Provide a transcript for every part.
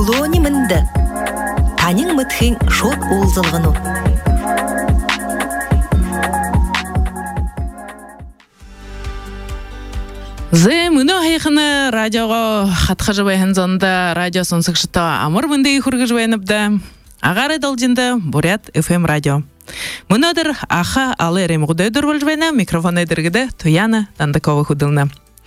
углони мынды. Танин мытхин шот улзылғыну. Зе мыно хайхына радиоға хатқа жабайын zonda радио сонсықшыта амыр мынды ихурғы жабайыныбда. Ағары далжынды Бурят FM радио. Мынадыр аха алы ремғуды дұрвал жабайна микрофон эдіргіді Туяна Дандакова худылна.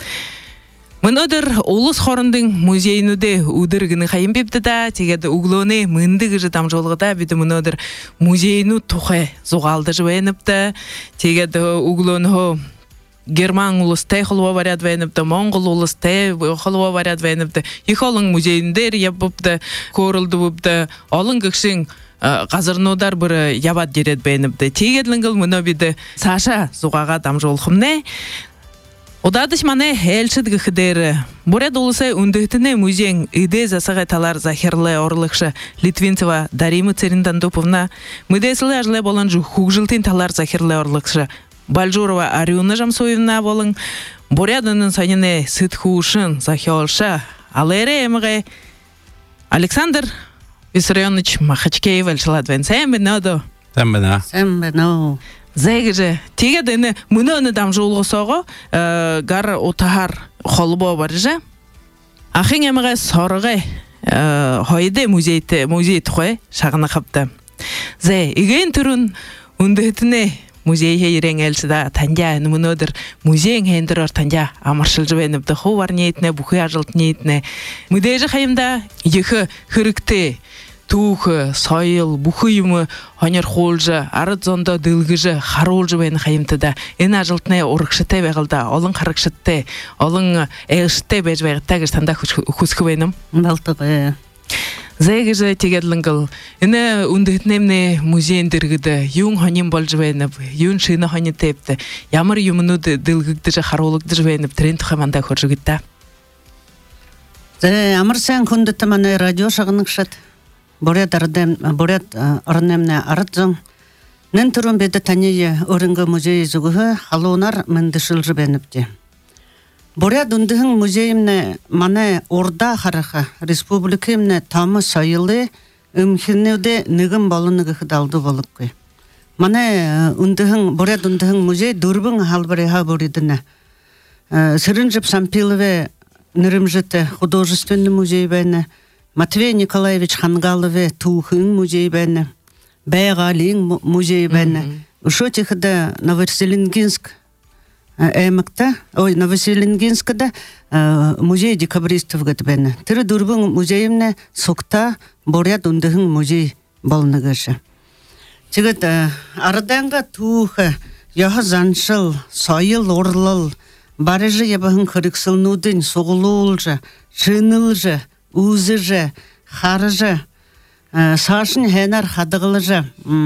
Мынадыр улыс хорындың музейнуде удыргыны хайын бепті да, тегеді углоны мынды жытам жолғыда биді мынадыр музейну тухай зуғалды жабайыныпты, тегеді углоны Герман улыстай холова варят вайныпты, Монгол улыстай холова варят вайныпты. Их олың музейіндер ябыпты, көрілді бұпты, олың кікшін қазырнудар бірі ябат дерет бәйныпты. Тегедлінгіл мұны биді Саша зуғаға дам жолқымне. Одадыш мане әлшіт гіхідері. Бурят улысай үндіхтіне музейн иде засағай талар захерлы орлықшы Литвинцева Дарима Церинтандуповна. Мүдесілі ажылай болан жу хугжилтин талар захерлы орлықшы Бальжурова Ариуна Жамсоевна болың. Бурядының саныне сытхушын захиолша. Алэре эміғай Александр Виссарионович Махачкеев әлшіладвен. Сәмбі нөді? Сәмбі нөді. Зәйгіжі. Тегедені мұны дам жолғы соғы ғар отағар қолыбо бар жа. Ақын эміғай сорғай хойды музей тұқай шағына қапты. Зәй, егейін түрін үндетіне музейге ерен әлсіда тандя нумынодыр музейң хендірір тандя амаршыл жывеніпті ховар ниетіне, бұхы ажылт ниетіне. Мүдейжі қайымда ехі хырыкты, туғы, сайыл, бұхы юмы ханер холжы, арыд зонда дылгыжы, харол жывен қайымты да. Ен ажылтіне орықшыты бәғылда, олың қарықшыты, олың әғышыты бәжбәғыттағыр танда құсқы бәйнім. Балтығы. Зайгыжы тегедлінгіл. Іні үндігітнемне музейіндіргіді, юн ханим бол жывайынып, юн шыны ханы тепті, ямыр юмыну дылгігді жа харолыгды жывайынып, трен тұхаманда көржігітті. Амыр сән күндіті маны радио шағынықшат. Бурят арынемне арыдзың. Нен тұрын беді тәнеге өрінгі музей зүгігі халуынар міндішіл жывайыныпті. Бурят үндігін музейімне маны орда қараға республикімне тамы сайылы үмкінеуде нігін болынығы қыдалды болып көй. Маны Бурят үндігін музей дұрбың халбареға бұридіні. Сырынжып Сампилове нірімжіті художественный музей бәйні, Матвей Николаевич Хангалове Тухын музей бәйні, Бәйғалиң музей бәйні. Ұшо текіді Новоселенгинск Новоселенгинскада музей декабристов гәтбәні. Тірі дұрбың музейімне соқта Бурят үндігін музей болыныгышы. Тегіт арыданға туғы, яғы заншыл, сайыл орлыл, барыжы ебағын қырықсылнудың соғылуылжы, шынылжы, ұзыжы, харыжы, сашын хәнар хадығылыжы,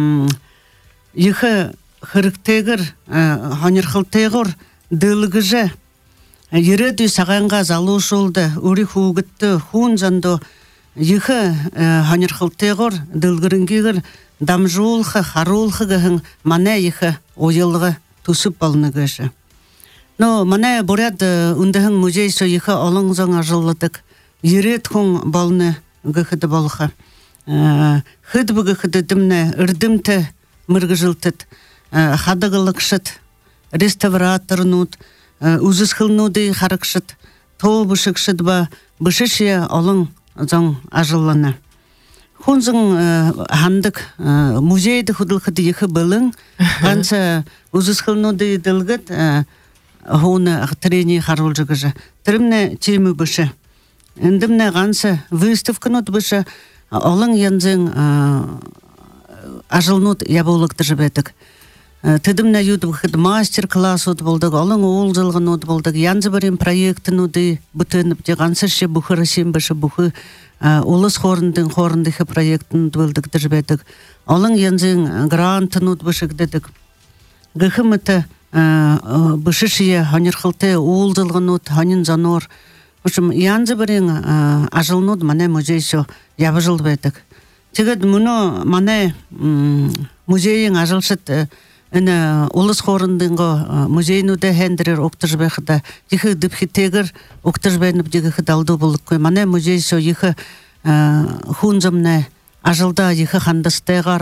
ехі хырықтегір, ханырқылтегір, дылғыжы, ереді сағанға залу жолды, үрі хуғытты, хуын жанды, ехі ханырқылтегір, дылғырынгегір, дамжуылғы, харулғы ғың, мана ехі ойылғы түсіп балыныгыжы. Но мана Бурят үндігін музейсі ехі олың заңа жылыдық, ерет хуң балыны ғықыды балыға. Хыдбы ғықыды дімні, үрдімті мұрғы жылтыд, хадығылықшыд, реставраторнуд, үзісқылнуды харықшыд, тоу бұшықшыд ба, бұшышы олың зоң ажылланы. Хунзың хандық музейді құдылқыды ехі білің, ғанса үзісқылнуды дылғыд, хуны трени харул жығыжы. Тірімне темі бұшы. Үндімне ғанса выставкануд бұшы, олың янзың ажылнуд ябулықты жібедік. Тедімне юдбықыд мастер-класс ұд болдық, олың оғыл жылғын ұд болдық, янзы бірін проектін ұды бұтынып, ғансыршы бұқы ресен бұшы бұқы олыс хорындығы проектін ұд болдық жібедік. Олың янзың грантын ұд бұшық дедік. Ғықымыты бұшышыя ханырқылты оғыл жылғын ұд, ханын занор. Янзы бірін ажылын ұд мане музейсі ябы жыл бедік. Тегед мұны мане музейін ажылшыд улыс хорындыңғы музейнуде хендерер оқтыржбайқыда ехі діпхи тегір оқтыржбайынып дегі далды болық кой. Мане музейсі ехі хунжамне ажылда ихе хандастегар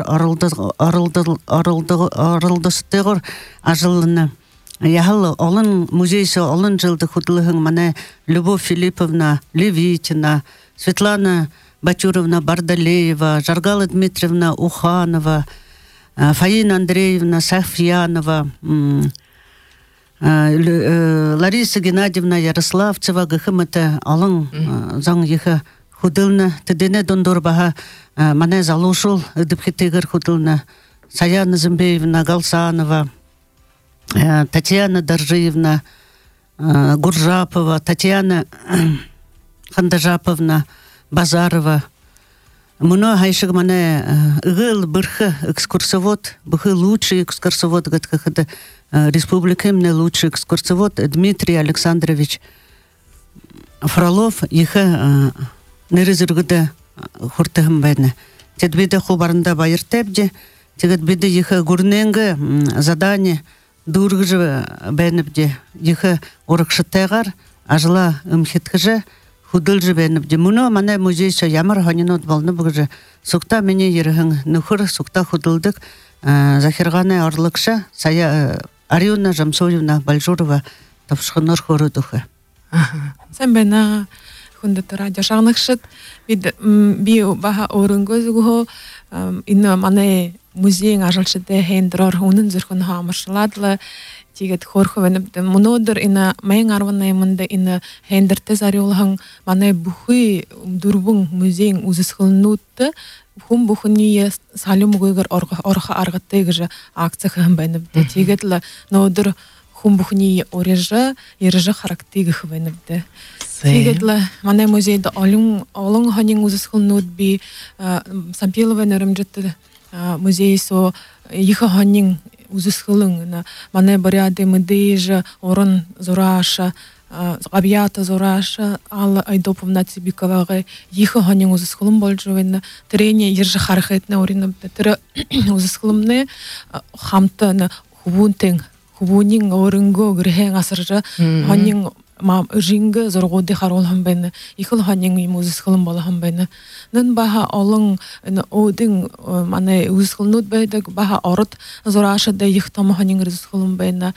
арылдыстегар ажылны яхал олон музейсе олон жылды худлыгын мане Любовь Филипповна Левитина, Светлана Батюровна Бардалеева, Жаргала Дмитриевна Уханова, Фаина Андреевна Сафьянова, Лариса Геннадьевна Ярославцева гыхымыты олон заң ихе худылны тедене дондорбаха мане залушул ыдыпхетегер худылны Саяна Зымбеевна Галсанова, Татьяна Доржиевна Гуржапова, Татьяна Хандажаповна Базарова. Муно хайшыг мане ығыл бірхі экскурсовод, бұхы лучший экскурсовод, гатқахыды республикамный лучший экскурсовод Дмитрий Александрович Фролов, ехы нерезіргіді хұртығым бәйні. Тедбеді хубарында байыртепде, тегедбеді ехы гурненгі задание дұрғыжы бәйніпде, ехы орықшыттайғар, ажыла үмхеткіжі, худылжы бәйніпде. Мұны мане музейші ямар ханинот балны бұғыжы. Сұқта мене ерігің нүхір, сұқта худылдық, Захирғаны арлықша, сая Ариуна Жамсоевна Бальжурова тапшықыныр хоры дұқы. Сән бәйна хүндіті радио шағнықшыт, би баға орын көзігі инна мане музейң ажалшыды хейндірор оның зүрхін хамыршыладылы, тегет хорхы веніпді. Мұнодыр инна мәйң арванаймынды инна хейндірті зарюлығын мане бұхы дұрбың музейң ұзысқылынуытты, Хум бухуния салюм гуйгар орха аргаттыгыжы акция хым бенибде. Тегетле нодыр хум бухуния орежа ережа характыгы хвенибде. Тегетле мане музейда олың ханин узысхылнут би Сампилова нерымжетті музей со иха ханин узысхылың мане баряды мыдыжа орын зураша Габията Зораша, Алла Айдоповна Цибиковаға ехі ғанен ұзысқылым бол жауына, тірене ержі қарқетіне орынымды. Тірі ұзысқылымны хамты хубунин орынғы гірхен асыржы ғанен жингі зорғоды қаролғын бәйні, ехіл ғанен ұзысқылым болғын бәйні. Нын баға олың оудың ұзысқылынуд бәйдік, баға орыт Зорашыда ехтамы ғанен ұзысқылым бәйні.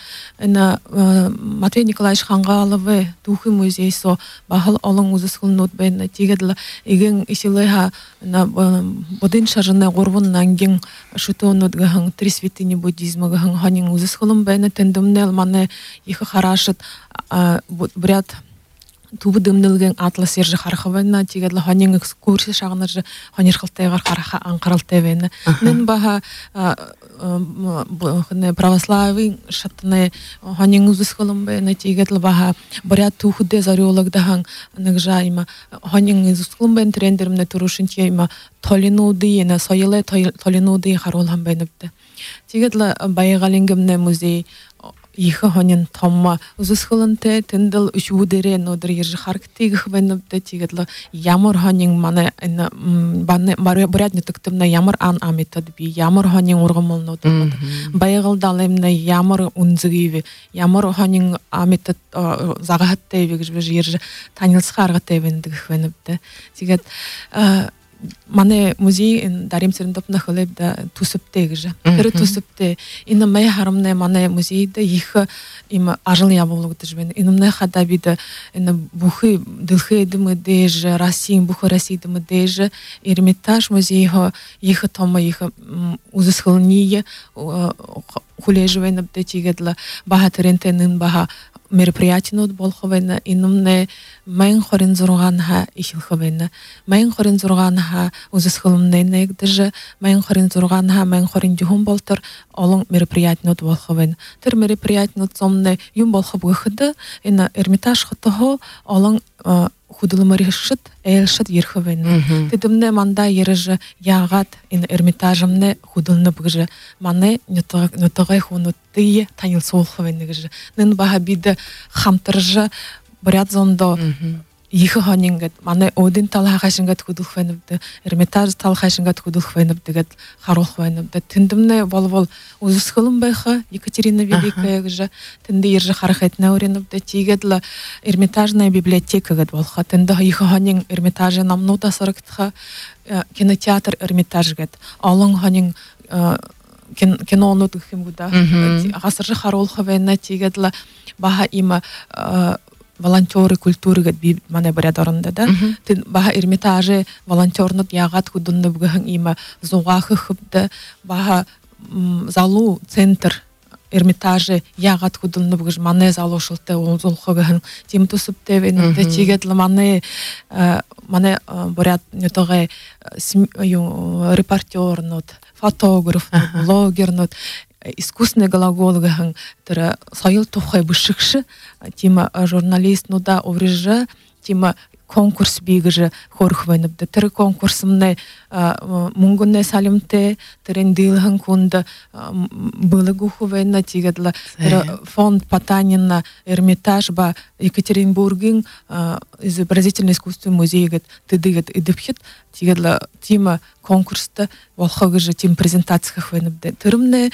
Матвей Николаевич Хангаловы Тухы музей со бағал олың ұзысқылынуд бәйні. Тегедлі еген исіліға бодын шаржыны ғорвыннан ген шутонуд ғың три святыни буддизмы ғың ғанен ұзысқылым бәйні. Тендімнел маны ехі қарашыд бряд тубы дымнылген атлы сержі қарқывайна, тегедлі ғанен экскурсия шағыныржы ғанерқылтайғар қарқа аңқарылтайвайна. Нын баға православий шатыны ғанен ұзысқылым байна, тегедлі баға бряд тухыды зариологдағын нығжайма. Ғанен ұзысқылым байна трендерімне тұрушын тейма толинуды ена, сойылы толинуды қаролған байныбды. Тегедлі байғалингімне музей Ехі ғанен тамма ұзысқылынты тінділ үшудері нодыр ержі харктегі хвеніпті тегедлі ямар ғанен маны барядны түктімні ямар ан аметад би, ямар ғанен орғымыл нодыр. Байғылдалымны ямар үнзігейві, ямар ғанен аметад зағағаттайві ержі танылсқа арғаттайвендігі хвеніпті. Тегед Мане музей дарим сирендопна хылебда тусыптегже. Тыры тусыпте. Инна май харамне мане музейда их им ажыл яболугды жбен. Инна хада бида инна бухы дылхы дымы деже, Россия бухы Россия дымы деже. Эрмитаж музейга их тома их узысхылния хулежвен бде тигедла баха терентенин баха мероприятиянууд болохвена инумне майн хорин зурганха ихилхвена майн хорин зурганха үзэсгэлэмнэ нэгдэж майн хорин зурганха майн хорин жухун болтор олон мероприятиянууд болохвена тэр мероприятиянууд зомне юм болох бүхэд энэ эрмитаж хотоо олон худалмаришт элшат ерхвена тэдэмнэ манда ерэж яагат энэ эрмитажымне худалны бгэж мане нутагай хунутты танил суулхвена гэж нэн баха бид хамтарж бряд зондо Ихе хонингэт манай Один талхашингат хөдөлөх байнавд Эрмитаж талхашингат хөдөлөх байнавд гэд харуулах байнавд тэндэмнэ болвол үзэсгэлэн байха Екатерина Великая гэж тэнд ирж харах этнауриновд тийгээд л Эрмитажная библиотека гэд болох тэнд ихе хонин Эрмитажын намнуудаа сарагдах кинотеатр Эрмитаж гэд олон хонин кинонууд гэх юм уу да гасар харуулах байна тийгээд л баха има волонтеры культуры гэд би манай барьад оронда да тэн баха Эрмитаже волонтернууд ягаад хөдөннө бүхэн има зугаах хөвдө баха залуу центр Эрмитаже ягаад хөдөннө бүгэж манай залуу шултай уулзуулах тийм төсөвтэй байна тийгээд л манай барьад нөтөг репортернууд фотографнууд блогернууд искусный глагол гэхэн тэр соёл тухай бишгш тийм журналистнуда уврежа тийм конкурс бигэж хөрөх байна. Тэр конкурсмны мөнгөний салимтэй тэрэн дийлхэн хүнд былгөх байна. Тэгээд л тэр фонд Потанина Эрмитаж ба Екатеринбургийн изобразительный искусство музейгээд тэдэгэд эдэвхэд тэгээд л тийм конкурст болох гэж тийм презентац хийх байна. Тэрмнэ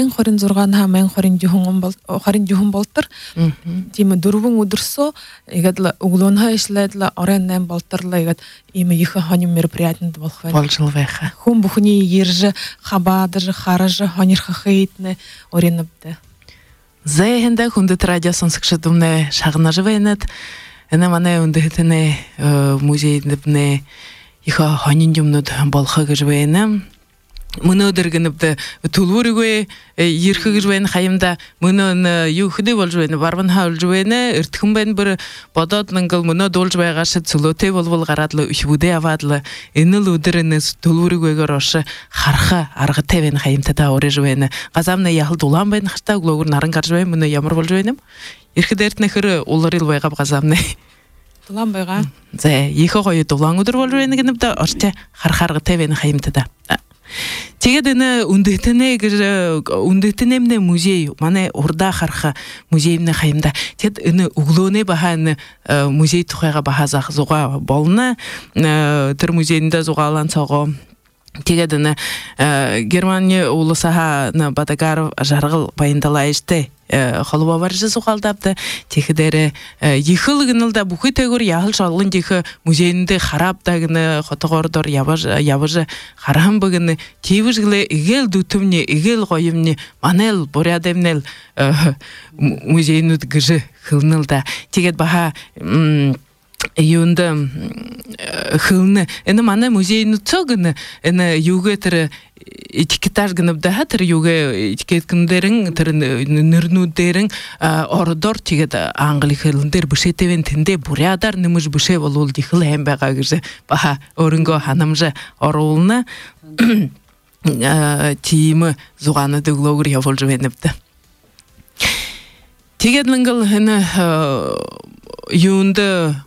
1026-1027 болтор тийм дөрвөн өдөрсөө тэгээд л өглөөнхөө ишлээд л орон 8 болторлоо тэгээд ийм их хоним мероприятинд болох байна. Болжул байха. Хүн бүхний ирж хабадж харж хонирхах хэйтнэ оринобд. Зэхэндэ хүндэт радио сонсогчид өмнө шагнаж байнад энэ манай үндэхтэнэ музейднэ их хонин юмнууд болох гэж байна. Мөнөдөр гэнэбд төлвөргүй ирэх гэж байна хаямда мөнөө юу хөдөө болж байна барбан хаулж байна эртхэн байна бүр бодоод нэнгэл мөнөө дуулж байгаа шид цөлөөтэй болвол гараад л их бүдэ аваад л энэ л өдрөнөөс төлвөргүйгээр ош харах аргатай байна хаямта та орж байна газамна яхал дулаан байна хартаа глогор наран гарч байна мөнөө ямар болж байна юм ирэхэд нөхөр уларил байгаа газамна дулаан байгаа зэ их гоё дулаан өдөр болж байна гэнэбд орч харах аргатай байна хаямта да. Тэгээд энэ үндэстэнэмнэ музей манай урда харах музеймнэ хаямда тэгэд энэ өглөөнэ баха энэ музей тухайга баха зах зуга болно тэр музейнда зугаалан цогоо тэгээд энэ Германия улусаха на Батагар жаргал баяндалааштай холбоо барж зугаалдавда тэгэхдэр ихэл гэнэлда бүхэтэгөр яхал шалгын дэх музейндээ харабда гэнэ хотогордор явж хархан бэгэн тийвэрглэ игэл дүтвний игэл гоёмны манел бурядэмнэл музейнүүд гэж хэлнэлда тэгээд баха юунда хылны энэ манай музейнүүд цогн энэ юугэ тэр этикетаж гэнэбдэ хатэр юугэ этикеткэндэрэн тэр нэрнүүдэрэн ордор тэгээд англи хэлэн дээр бишэтэвэн тэндэ бурядар нэмж бишэ болвол ихэл хэм байгаа гэж баха өрөнгө ханамжа оруулна тим зугана дэглогэр явуулж байнабда тэгээд нэнгэл энэ юунда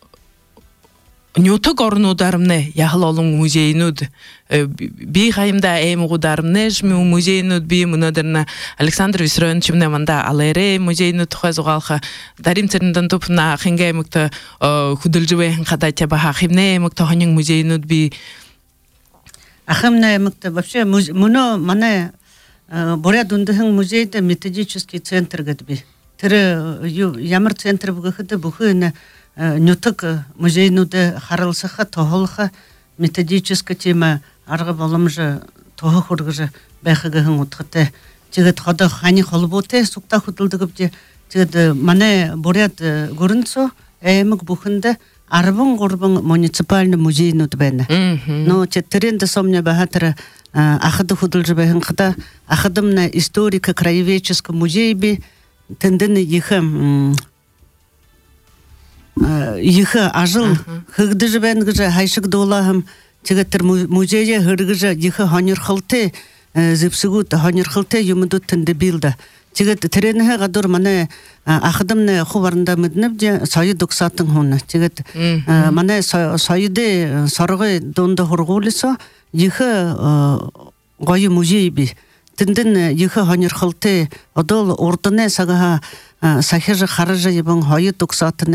нютог орнуудармне яхал олон музейнүүд би хаимда эмгуудармне музейнүүд би мөнөдөрнө Александр Виссарионовичмне манда алере музейнүүд тухай зугаалха дарим цэрэндэн тупна хингэ эмгтэ хөдөлжвэн хадача баха химнэ эмгтэ хонин музейнүүд би ахамна эмгтэ вообще мөнө манай буряд үндэхэн музейд методический центр гэд би тэр ямар центр бүхэдэ бүхэн нютог музейнүүд харалсаха тоолха методическая тема арга боломж тоох хүргэж байхагийн утгатай тэгээд ходоо ханы холбоотой сугта хөдөлдөг тэгээд манай буряд гөрөнцөө эмэг бүхэнд 13 муниципальный музейнүүд байна. Но тэрэн дэсомня бахатар ахад хөдөлж байхын хата ахадымна историко-краеведческий музей би тэндэн их ажил хэгдэж байна гэж хайшиг дуулаам тэгээд тэр музейе хөргөж их хонирхолтой зэвсгүүд хонирхолтой юмдууд тэнд билдэ тэгээд тэрэнэ гадуур манай ахадамны хуваранда мэднэв соёд угсаатан хүн тэгээд манай соёды соргой дунд хургуулсо их гоё музей би тэндэн их хонирхолтой одол урдны сага сахиж харж ибэн хоёуд угсаатны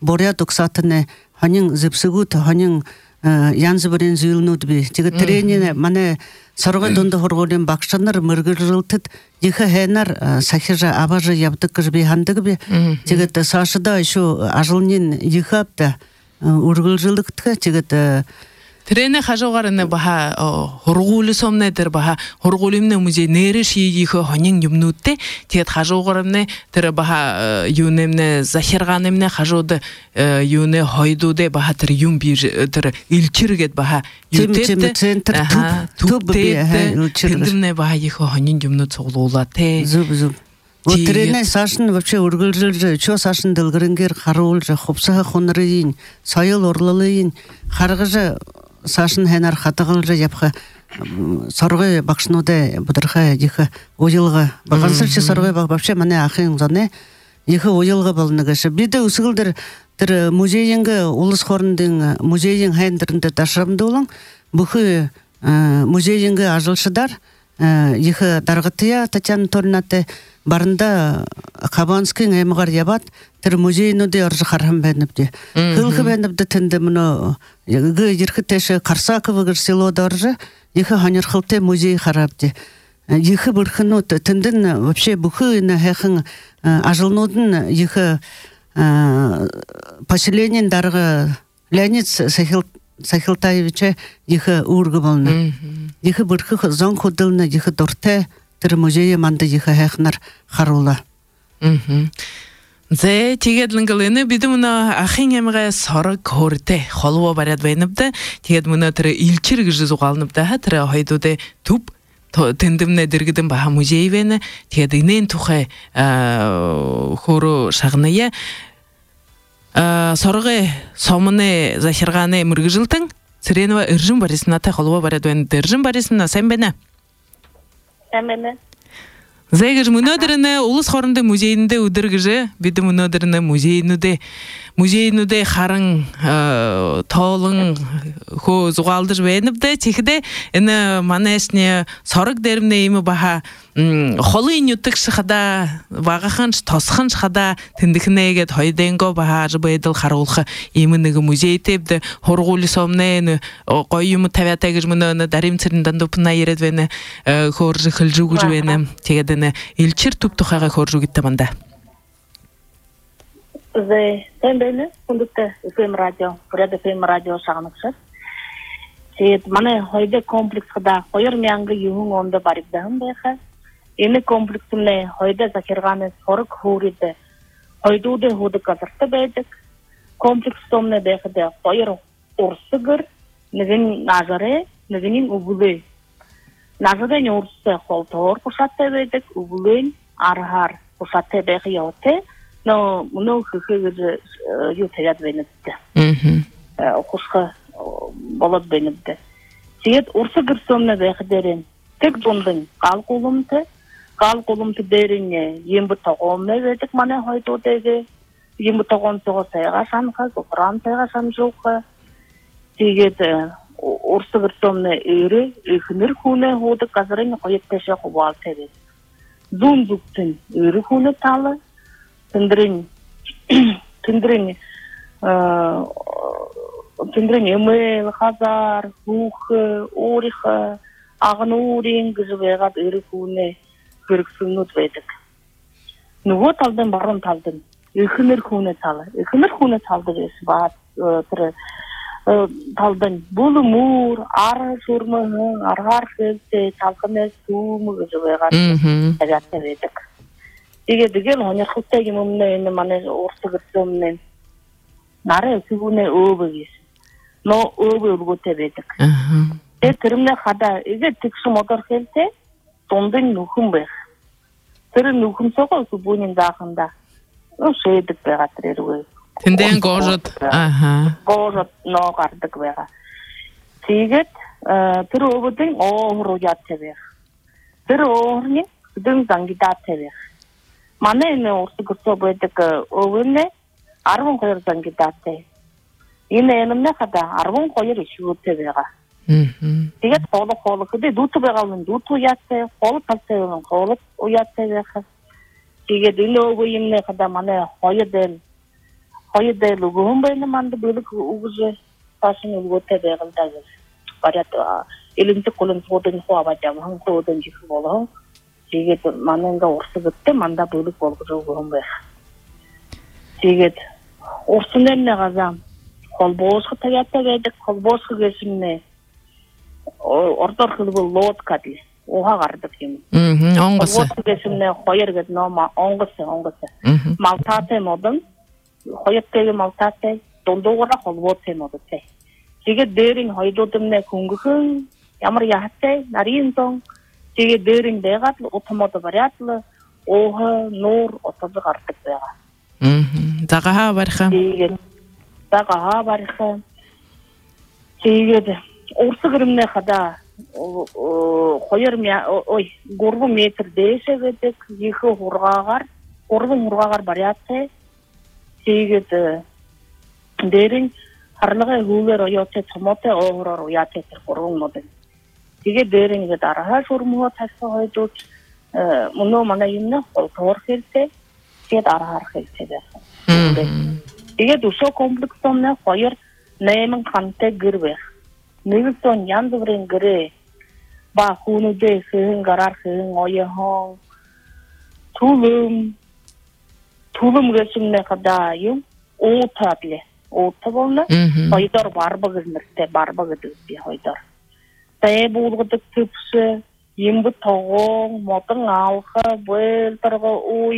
боря доксатыне ханин зепсигут ханин янзыбырын зюлнуд би тиге тренинг мане саргой донда хорголен бакшанар мыргырылтыт диха хенар сахижа абажа ябдык би хандык би тиге сашыда еще ажылнин ихапта ургылжылыктка тиге Трене хажогарыны баха хоргулы сомнедер баха хоргулымны музей нere шиихо ханин юмнутте тет хажогарымны тер баха юнемне захирганымны хажоды юне хойдуде баха тер юм бир тер илчиргет баха ютет центр тендемне баха ихо ханин юмнут соглуулате зуб вот трене сашын вообще ургылжылжы чо сашын дылгырынгер харуулжы хопсаха хонрыйын сайыл орлалыйын харгыжы Сашын хенар хатыгылжы япха соргой бакшнуде будырха диха ойылга багансырчы соргой баг вообще мане ахын зане диха ойылга болныгышы биде усылдыр тир музейинге улус хорындын музейин хендеринде ташрамды улан бухы музейинге ажылшыдар диха даргытыя Татьяна Торнате барында Хабанскин эмгар ябат тир музейнуде аржы хархам бенипди кылгы бенипди тенде муну г ирхтеше Карсаковыгыр селода аржы ихы ханерхылте музей харапди ихы бырхыну тенден вообще бухы на хехын ажылнудын ихы поселенин дарга Леонид Сахилтаевича ихы ургы болны ихы бырхы зон худылны ихы дорте тир музее манды ихы хехнар харула Зе тигедлингалыны биде муна ахин эмге сорок хорте холво барат байныбда тигед муна тире илчир гыжы зугалныбда тире хайдуде туп тендимне диргидин баха музей вене тигед инен тухай хору шагная сорге сомыне захирганы мыргыжылтың сиренова иржин барисната холво барат вен иржин барисна сенбене Зайгыж мунодырыны улус хорынды музейінде удыргыжы, биді мунодырыны музейнуде харың тоолың хо зуғалдыр бейніпді, текіде іні манешне сорық дерімне емі баха холы инютық шықада, бағақанш, тосқанш қада тіндікіне егет хойденго баха жыбайдыл қарулқы емінігі музей тепді, хорғулы сомне қойымы тавятагыж мұны даримцерінден допына ередвені хоржы қылжу күжвені тегедіні илчір туптұқаға хоржу кеттіманда. Sen beni kundukta FM radio, burada FM radio şağınıkşat. Mane hoyde kompleks kada hoyur miyangı yuhun onda baribdahım beha. Yeni kompleksimle hoyde zakirgane soruk huride. Hoydude hudu kazartı beydik. Kompleks somne beha de hoyur ursıgır. Nizin nazare, nizinin ubulu. Nazare ne ursı holtor kuşatte beydik. Ubulun arhar kuşatte beha yote. No, hıhı yutayat benimdi. Kuşka bolad benimdi. Siyet ursa gırsomna beğderin. Tek dondun kal kolumtu derinne yembu tağomna verdik mane hoydu dedi. Yembu tağom soğa sayga şanka, gofran sayga şanjoka. Siyet ursa gırsomna eri, ıhınır hune hodu kazarın koyet teşe kuval tedi. Zunduktun eri hune talı. Tendrin emel, hazar, huche, oriche, agnuring, gezwegat, erikune, kürksünut vedik. Nugo talden baron talden, ikhinir kune talı, es bat, talden, bulu mur, ar surmahı, argar felte, talkınes, sumu, gezwegat, tabiatte vedik. Digel honer xutagi mumne mane orsa gırsomne nare sugune obugis no obu tebedik tırımne xada ege tiksu motor xelte tondun nuhum bex tırı nuhum soqo su bunin dağında o şeydik beğatreru tenden gojot gojot no qardık beğa tiget tırı obudun o rojat tebex tırı orni dün zangidat tebex Mane ne orsu gurso boydik ovunne arvun koyur zangidatte. Yine yanımne kada arvun koyur işi tebega. Diget kolu kıdı dutu begalın dutu yatte, kolu kalsayonun kolu uyatte bega. Diget yine ovu yine kada mane hoyu del. Хойде лугум байна манд бөлөг үгүз ташын үлгөтө байгылдагыз. Барят элинте колон фотон хуабатам хан фотон жих болоо. Тэгээд мананга урсгытте манда бөлөг болгожогом бай. Тэгээд урсыннэ газам холбоосго таятта гэдэг холбоосго гэсэмнэ ордор хөлбөл лот кадли уха гардык юм. Онгос. Холбоосго гэсэмнэ хоёр гэд нома онгос. Малтате модон хоёртойг малтате дундуугаараа холбоотой модтой. Тэгээд дээрийн хоёрдуудмнэ хөнгөхөн ямар яхтай нарийн сон тэгээд дээрийн байгаад л утмод бариад л уух нуур утас гардаг байгаа. Загаха бариха. Тэгээд загаха бариха. Тэгээд урсгэрмнэ хада 3 метр дээшээгээд их хургаагаар 3 хургаагаар бариадтай. Тэгээд дээрэн харлага хүүгээр оёотой цомотой оороор уяатай тэр 3 мод. Тэгээд дээрэн гээд арахаа шурмуу тасаа хойдууд мөнөө манай юм нэ тоор хэлтэй. Тэгээд арахаар хэлтэй байсан. Тэгээд өсөө комплексомны 2-8 хантай гэр байх. Нэгэн янз бүрийн гэрээ ба хүнүүдээ хэн гараар хэн оёхон Tulum geçimne kadar yum ootadle ootabolna hoydor barba gidip hoydor tay bulguduk tüpse yimbu toğon motun alga beltarga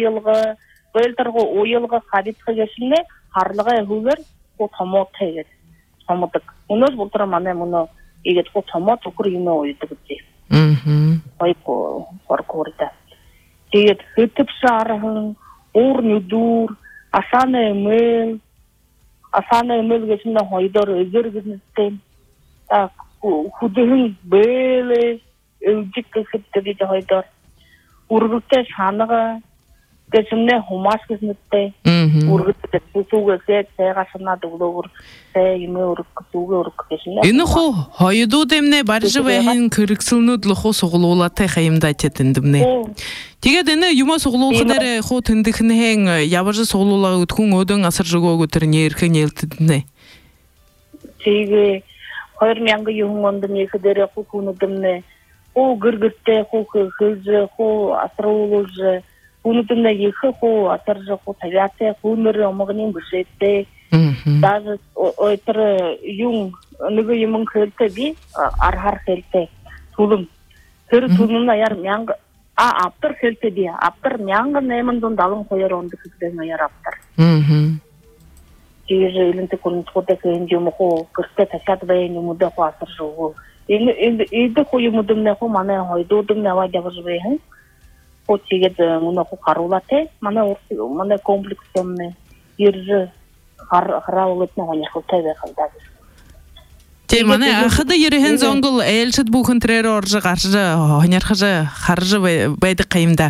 oyulga haditga geçimne harlıga huver o tomot teget tomotuk unos bultara mane muno eget o tomot okur yine oydu gitti oyko korkorita teget hütüp sarahın Dur, asana emel geçimde hoydor özür gittim. Ta hudun böyle ölcük kıskıttı diye hoydor. Urgut'ta şanaga geçimde humas gittim. Urgut'ta susuga segasına doğru yeme urgut'ta geçimde. Энэ хоо хоёрдууд эмнэ барж байхын кэрэгсэлнүүд л хуу сугуулаатай хаямдаа чэтэндэмнэ. Тэгээд энэ юмаа сугуулахаар хуу тэндхэн явж сугуулаа өдхөн өдөн асар жогоог өтер нэрхэн нэлтэднэ. Тэгээд 2000 онд нэхдэрэ хуу хүнүдэмнэ. Хуу гэргэртэй хуу хөлж хуу асруулж хүнүдэмнэ их хуу асарж хуу тавяатай хүнэр омгоны бүшэттэй. Даже ойтер юм нэг юм хэлтэй би архар хэлтэй. Тулум. Тэр тулумна яар мянга аптар хэлтэй би аптар мянга 8072 онд гэдэг нь яар аптар. Тэгээд элэнтэй контролтэй юм хоо гэртээ тасаад байна юм уу хасар шүү. Энэ хоо юм дэм хоо манай хойдуудм наваа явж байна. Хоо тэгээд мөн хоо харуулаатай манай комплекс юм ирж хараулт нэг хөлтэй байхалдаа. Тэ манай ахада ерхэн зонгол ээлшид бүхэн тэрээр орж гарч хонярхаж харж байдаг хаимда.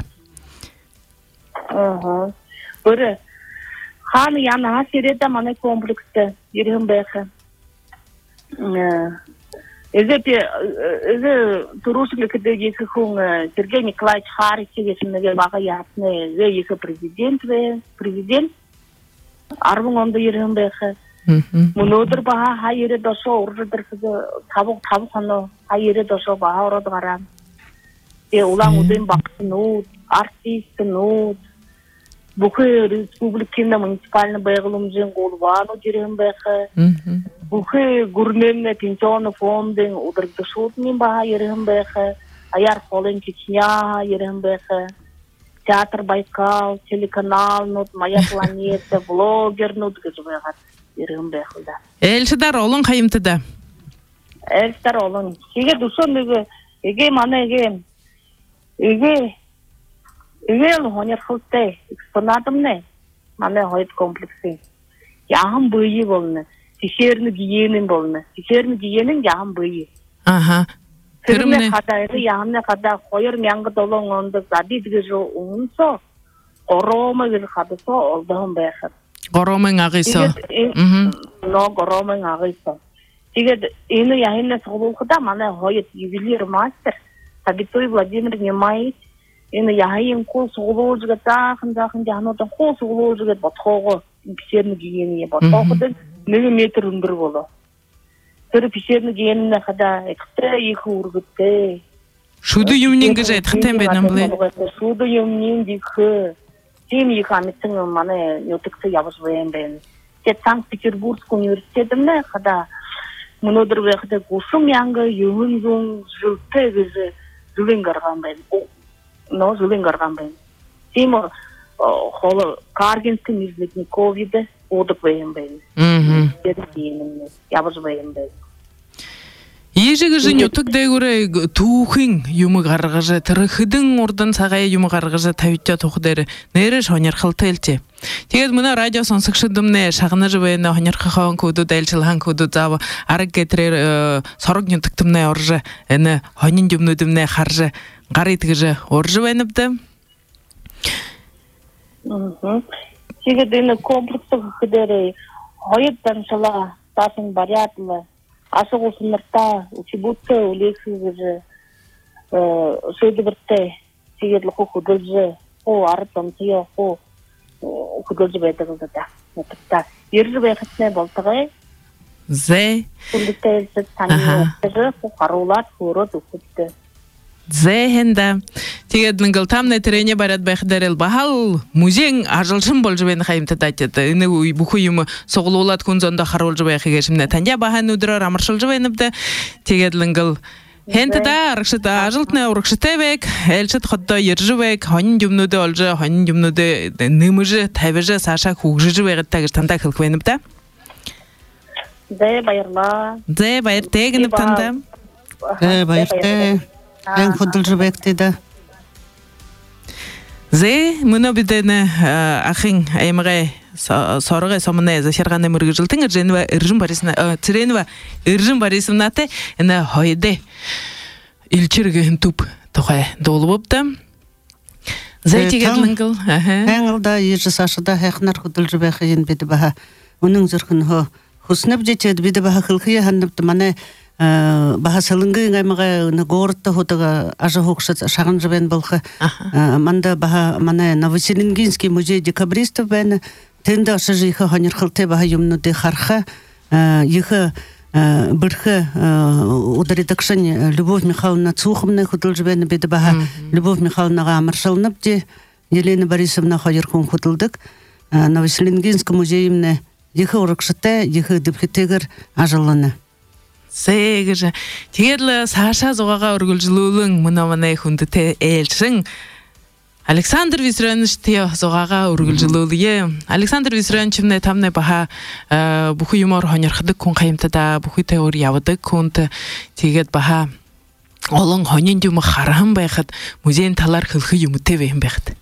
Өөр хаана яна хасирэда манай комплекстэй ерхэн байх. Эзэ турушник гэдэг хүн Сергей Николаевич Харич гэсэн нэг бага яатны их президент 10 онд ерхэн байх. Өнөөдөр баа хаяр дошоо урдэр тавг хоноо хаяр дошоо баа ороод гараа. Тэгээ улаан үдэн багтнууд, артистнууд бүхэн республикийн муниципальны байгууламжийн гуулваанууд ерхэн байх. Бүхэн гүрнэмнэ пенсион фондын удирдгчдын баа ерхэн байх. Аяр холын Чечня ерхэн байх. Театр Байкал, телеканалнууд, Моя планета, блогернууд гэж байгаад ерхэн байх л да. Ээлшдар олон хаямтда. Ээлшдар олон. Тэгээд өсөө нэг эгэ манай эгэ л хонярхалтай экспонатымнэ. Манай хойд комплексын. Яхан бие болно. Тишэрнэ гиенэн болно. Тишэрнэ гиенэн яхан бие. Аха. Тэрмэ хадаа яамна хадаа 2007 онд задид гэж унсоо горомог хадсоо олдон байхад. Горомын агысоо. Но горомын агысоо. Тэгээд энэ яхинэ суулгахда манай хойд ювелир мастер Сабитой Владимир Немаевич энэ яхин кул суулгаж гаахын яхнууд кул суулгаж бодхоогоо пещерный гигиене бар. Тоқыдың 1 метр үндір болу. Түрі пещерный гигиене қада эксtra екі ургытты. Шуды юмнин гыжай тхтен бенам бле. Шуды юмнин дихы. Тем их амитсың мане нютыксы ябыш вен бен. Тет Санкт-Петербургск университетімне қада мұнодыр вәқді ғусым яңғы юмын зұң жылты гызы жылын қарған бен. Но жылын қарған бен. Тем холы Каргинский межлетний ковиды одық вен бен. Ябыш вен бен. Ежігі жын өтік дәйгөрі туқың юмы қарғыжы, тұрықыдың ордан сағай юмы қарғыжы тәуітте тоқыдары нәрі шонер қылты әлте. Тегед мұна радио сонсықшыдымне шағыны жывайына хонер қақауын көді дәлчілған көді забы арық кетірер сорық нүтіктімне оржы, әні хонин дүмнөдімне қаржы ғаритгіжі оржы вәніпді. Тегед әні комплексі қыдары хойыттан шыла тасын барятлы. Ашық осынырта, учебутты, улексізі, сөйдібіртті, сегедлі құдылжы, арыттан тұя, құдылжы бәйдіғызды да. Ержі бәйқітіне болтығы, Зе? күндікті әлсіз таңығы, қарулат, көріт, ұқытты. Зе хенда. Тегедлін гылтамны терене барят бәйқідарел бағал музейң ажылшын бол жібені қайымты дайтеді. Үні бұқы юмы соғылуылат күн зонда қарол жібай қегешімне. Тәнде баған өдірі рамыршыл жібеніпді. Тегедлін гыл. Хенті да арықшыт ажылтны ұрықшыты бәк, әлшіт құтты ержі бәк, ханын дүмнуді олжы, ханын дүмнуді нымыжы, тәбіжі, саша күгжі жібәғіт тәгіш танда қылқвеніпті. Зе байырла. Зе байыр тегініп танда. Байырты. Ән құдылжы бәктеді. Зе, мұны бідені ақын әйміғай сорғай сомына зашырғаны мұрғы жылтың үрженова үржін барисымна аты әні хойды үлчіргін туп тұқай долы бопты. Зе тегедлін гыл. Ән алда ержі сашыда әқнар құдылжы бәқейін беді баға. Оның зүркін хұснып жетеді беді баға қылқия ханныпты маны Баха салынгы гаймага на городта хотага ажа хокшат шагын жабен болха. Манда баха мана Новоселингинский музей декабристов бен тенда шажиха ханер хылте баха юмнуды харха иха бирха ударитакшын Любовь Михайловна Цуховна худыл жабен беди баха Любовь Михайловнага амаршалнып де Елена Борисовна хадиркун худылдык Новоселингинский музейимне иха уракшате иха дипхитегер ажаланы. Сегежі. Тегедлі Саша зоғаға үргілжілуілің мұнаманай хүнді әлшің. Александр Висряныш те зоғаға үргілжілуілі. Александр Висрянчымны тамны баха бұхы юмор хонерхыдық күн қайымтыда, бұхы теория явыдық күнті. Тегед баха олың хонен дүмі қарағын байқыд, музейн талар қылқы юмы тевейін байқыд.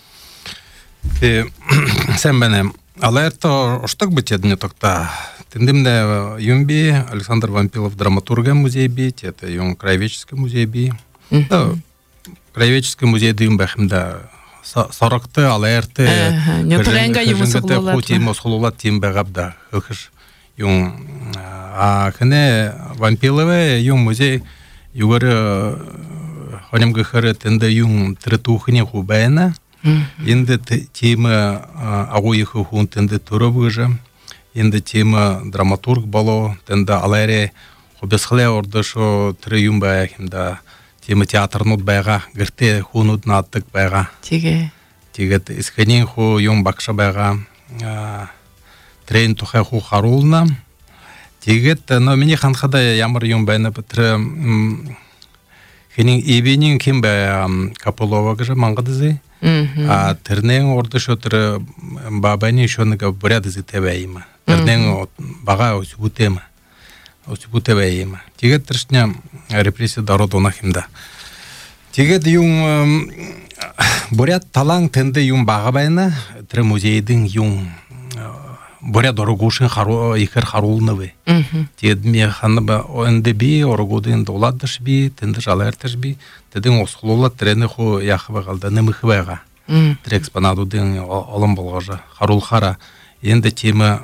Сән бәні алайырта ұштық бітедіне тоқта. Тендемде юмби Александр Вампилов драматурга музей бит, это юм краеведческий музей би. Краеведческий музей дым бахимда 40-ты, алайырты. Нетленга юмы соғылулат. Хути мосқылулат тем бәғабда. Хылқыш юм. А кіне Вампилове юм музей югары хонемгі хыры тенде юм третухыне хубайна. Енді темі ағуйықы хуын тенде тұры бұжы. Енді тема драматург боло, тенда алайре хобесхле орды шо тірі юм бәя, хемда тема театрнуд бәйға, гірте хунуд наттық бәйға. Тегет исхенен ху юм бақша бәйға, трейн тухай ху харулна. Тегет, но мені ханхада ямар юм бәйна бітірі, хенен ебенен кем бәя Капылова гыжа маңғадызы. Тірнен орды шо тірі бабайны шоныға бұрядызы тәбәйімі. Тірнен баға өсібутемі. Өсібутебәйімі. Тегет тіршіне репрессия даруды онахимда. Тегет юм бұряд талаң тенді юм баға бәйіні, тірі музейдің юм бұряд орығушын екір қарулыны бі. Тегет ме қаны ба önde би, орығуды енді оладдыш би, тенді жалайыртыш би, теден осқылула тірені ху яқы бағалда нымықы байға. Тірі экспонадудың олым болғажы, қарул қара. Енді темі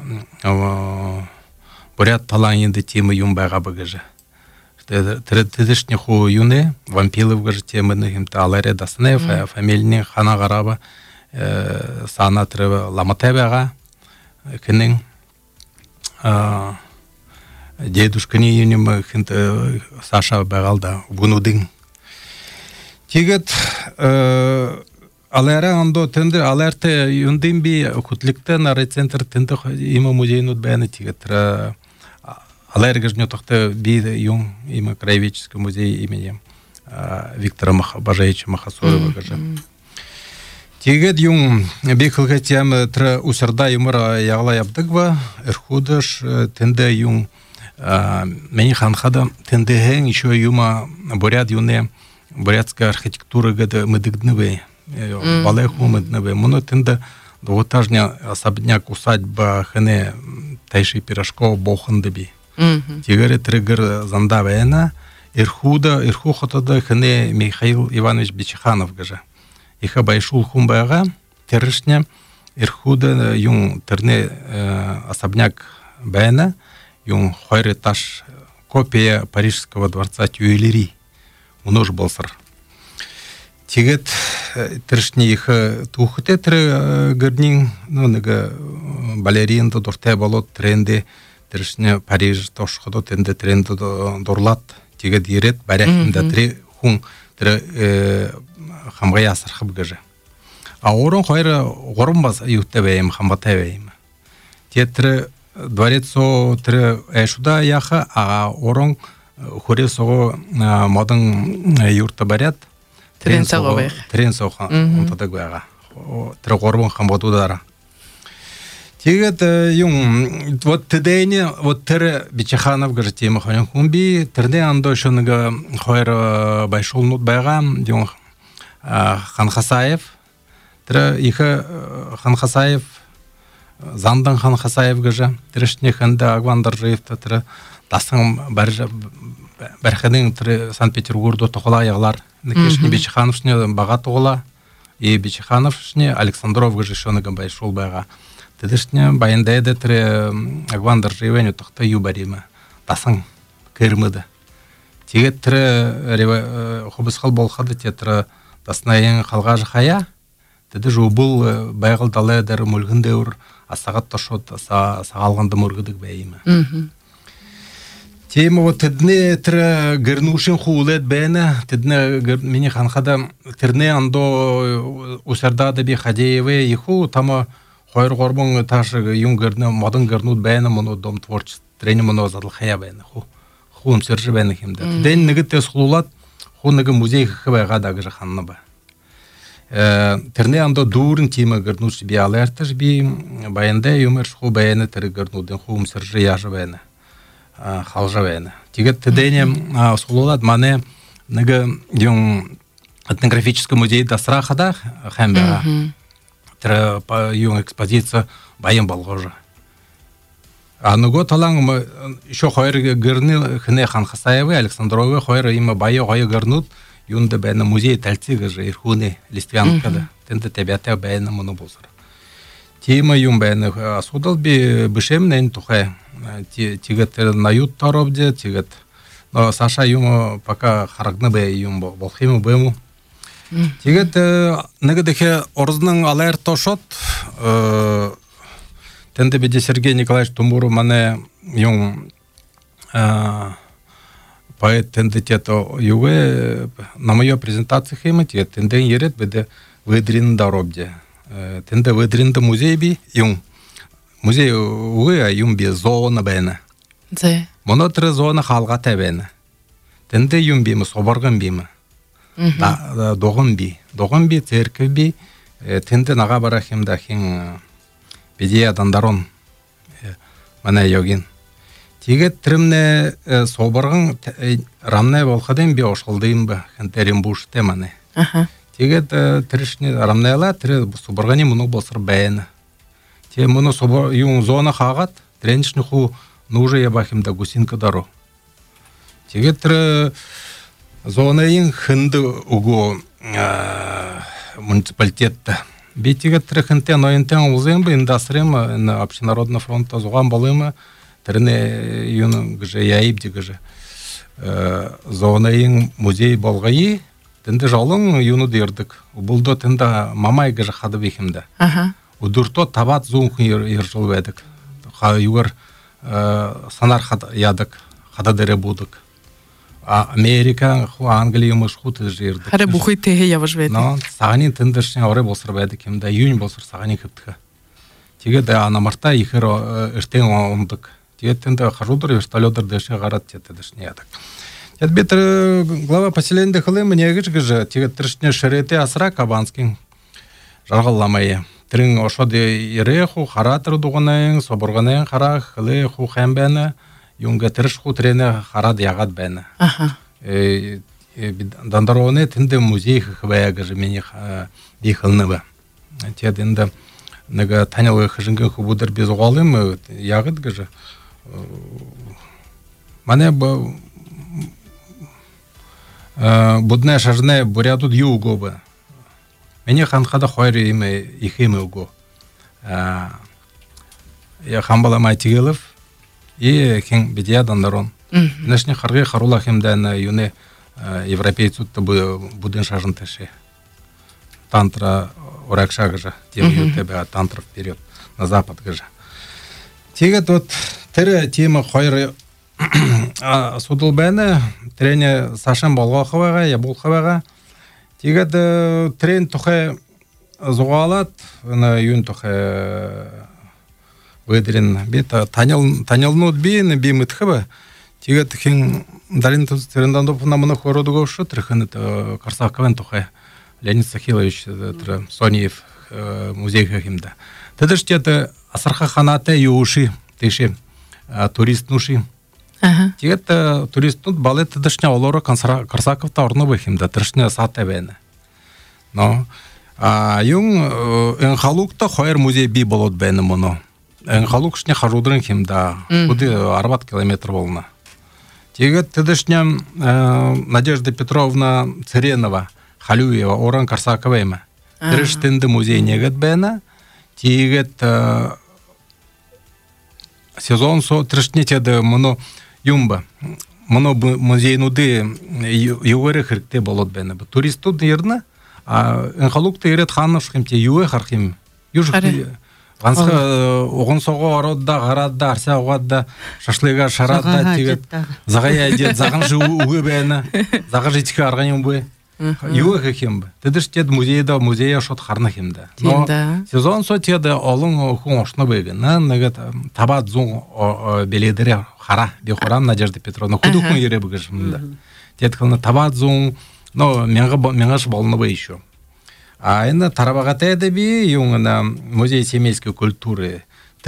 бұряд талаң енді темі юм байға бұғыжы. Тедішіне ху юны, Вампилов ғыжы теміні хемті алайре дасыны, фамилінің қана қарабы, сана тірі ламатай байға. кенен дедушкани юним хинт Саша багалда бунудин. Тигет алера андо тенде алерте юндин би кутликте на рецентр тенде има музейнут бәне тигет алергажнё тохте би юн има краеведческий музей имени Виктора Бажаевича Махасоева гаже. Тигет юн бехилга тем тра усерда юмора ягла ябдыгва эрхудыш тенде юн мени ханхада тенде хен еще юма бурят юне бурятская архитектура гада мыдыгныве балеху мыдныве муно тенде двухэтажный особняк усадьба хене Тайши Пирожкова бохандыби. Тигере тригер зандавена ирху хотада хене Михаил Иванович Бичеханов гаже. Иха байшул хумбага терышня ирхуда юн терне особняк бэна юн хойры таш копия Парижского дворца Тюильри унож болсыр. Тигет терышня иха тухте тре гырнин ну нега балерин до дорте болот тренде терышня Париж тошходо тенде тренде дорлат тигет ирет баряхинда тре хун тре хамгай асар хабгаже. А орон хойра горумбас ютебейм хамбатебейм. Тетре дворецо тре эшуда яха, а орон хоресо модын юрта барят. Тренсо хан онтадагага. Тре горбун хамбатудара. Тигет юн вот тедейне вот тре Бичеханов гаже тема ханен хумби терде андо шонга хойра байшол нут байгам юн Хан Хасаев, Хан Хасаев, Зандан Хан Хасаев гаже, трешне ханда Агвандаржиев, тасың бархадың Санкт-Петербургда тоқыла яғлар, некешне Бичехановшне баға тоғыла, и Бичехановшне Александров гаже шоныган байшол байға. Тедешне байындайды Агвандаржиевен тоқта ю баримы, тасың кірміді. Тегет хобысқал болғады тетірі Таснаен халга жахая, теде жубул байгал далы дар мөлгіндеур асағат ташот сағалғанды мөргідік бәйімі. Тема вот тедне тірі гірнушин хуулет бәйіні, тедне мені ханхада тірне андо усардады бі Хадееве еху, тама хойр горбон ташы юн гірні модын гірнут бәйіні мұны дом творчество, трені мұны озадыл хая бәйіні, хуым сержі бәйіні хемді. Теден нігіт те схулулат, хунага музей хбайга дагы ханна ба. Терне андо дурын тема гырнуш би алерташ би баянда юмер ху баяны тер гырнудын хум сержи яжы баяны. Халжа баяны. Тигет тедене сулулат мане нага юн этнографический музей дасрахада хэмбага. Тер юн экспозиция баян болгожа. А nugo талаң еще хойр гырны хне Хан Хасаевы Александровы хойр има байы гой гырнут юнда бәне музей тальцига же ирхуне листвянкада тенде табиата бәне моны болсыр. Тема юм бәне асудал би бишемнен тухай тигет на ют торобде тигет. Но Саша юм пока харагны бә юм болхиму бэму. Тигет нагадехе орзның алер тошот тенде биде Сергей Николаевич Тумуру мане юн поэт тенде тето юге на моей презентации хема тенде ерет биде выдрин доробде тенде выдрин музей би юн музей уе юн би зона бена Зе. Монотре зона халга табена тенде юн би соборган биме да догон би церковь би тенде нага барахимда хин Бедия дандарон мана йогин. Тигет тримне соборган рамне болхаден би ошолдыйм ба хентерим буш темане. Тигет тришне рамнела тре соборгани муну болсыр бәйне. Те муну собор юн зона хагат тренчни ху нужа я бахим да гусинка даро. Тигет тре зона ин хынды уго муниципалитетта. Битигет трехенте ноентен узембы индастрем на общенародный фронт зуган балыма терне юн гже яибди гже зонаин музей болгайы тенде жалын юну дердик булдо тенде мамай гже хады бихимде удурто табат зунхын ержыл бәдік. Югар санар ядық, хададере будық. Америка, Англия мыш хуты жердік. Харе бухой теге яваш бәді. Но сағанин тіндіршіне орай болсыр бәдік, емді июнь болсыр сағанин көптігі. Теге де анамарта ихер үртен оңдық. Теге тінді қажудыр, вертолетыр дөші ғарат теті дөшіне ядық. Бет глава поселенде хылымы негіжгіжі, теге түршіне шыреті асыра Кабанскин жарғалламайы. Трин ошоды иреху харатыр дуғанайын, соборғанайын харақ, хылы ху хәмбәні, юнга тіріш ху трене харад яғад бәні. Дандароны тінді музей хыбаягыжы мені бейхылны ба. Тедінді нәгі танялы хыжынғы хубудыр без оғалым яғыд гыжы. Мане будне шажне бурядуд юго ба. Мені ханхада хойры ихимы уго. Я хамбала майтигелов и хин бедия дандарон. Нешне харгы харула химден юне европейцу буден шажын теше. Тантра оракша гыжа. Тем ютебе тантра вперед на запад гыжа. Тегет вот тірі тема хойры судыл бәні трене Сашен болға қываға, я бол қываға. Тегет трен тұхы зуғалат, юн тұхы выдрен бет танялнут бейін бейміт қыба. Тегет хин далин трендан допына мұны қорыды көші, трихын Карсақовен тұхы Леонид Сахилович Сониев музей химда. Тедіш теті асырха ханаты юуши, теші турист нуши. Тегет турист нут балы тедішне олоры Карсаковта орны бөхімді, тірішне саты бәні. Но, юн әнхалукта хойр музей бей болот бәні мұны. Әнхалук шне хажудырын химда, құды 40 километр болына. Тегет тедішне Надежда Петровна Церенова, Халюева, Оран Карсакова ема. Тіріштінді музей негет бәні. Тегет сезон со тірішне теді мұны юмба. Мұны музей нуды югары хірікте болот бәні. Туристуд ерні, әнхалукты ерет ханнов шхемте юэ хархим. Южық ғансқа оғын соғы ородда, ғарадда, арся оғадда, шашлыға, шарадда, тегет зағай әдет, зағын жы уғы бәні, зағы житікі арғанем бөй. Юэ хекем бі. Тедіш тед музейда, музея шот харны хемді. Но сезон со теді олың құн ошны бөйгі. Нәгет табат зұң беледері хара, бейхоран Надежда Петровна, құдықын ере бүгі жымында. Тед қылны табат зұң, но менғаш болны бөй еще. А енді тарабағаты әдеби, юңына музей семейской культуры,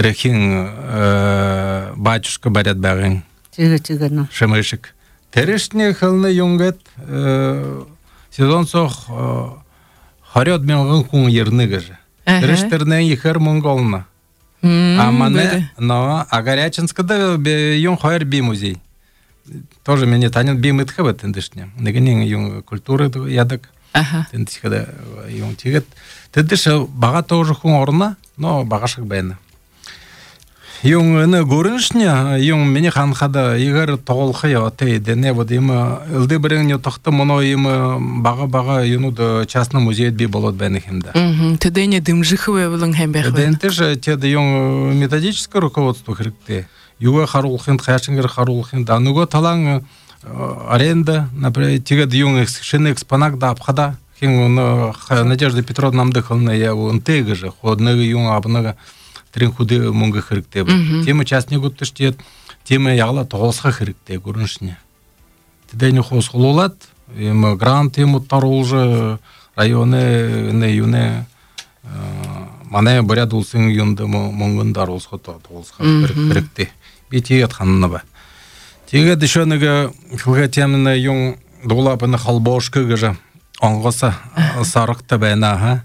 тіріхін батюшка барят бәғын. Тегі, Шымышық. Тірішіне қылны юңгет сезон соқ хорет менғын күн ерні ғыжы. Тіріштерінен ехер мұнголына. Аманы, но Агарячинскада юң хойр би музей. Тоже мене танен би мытхы бәт тіндішіне. Негенен юң культуры ядық. Тіндішкада юң тегет. Тіндіші баға тоғжы күн орына, но бағашық бәйіні. Юң үні көрінішіне, юң мені қанқада егер тоғылқы яғатайды. Не бұд емі, үлді біріңіне тоқты мұны емі баға юнуды частны музейт бей болот бәйіні хемді. Тедене дымжықы өбілің хембек бәйіні. Тедентеш теді юң методическое руководство хірікті. Юға қарулықын, қаяшыңгер қарулықын. Дануға талаң аренда, например, тегет юң шыны экспонак да апқада. Надежда Петровна намды қылына я ұнтегі жы. Ходныға юң абыныға трин худы мұңғы хірікте. Темі частне күттіштет, темі яғла тоғылсқа хірікте көрінішіне. Тедені қос құлылат, грант ем ұттар олжы районы, юне, мане бұряд ұлсын юнды мұңғындар олсқа тоғылсқа хірікте. Беті етқанына ба. Тегет еще неге хылға теміне юң дұғылапыны қалбошқы ғыжы оңғысы сарықта бәйна, ха?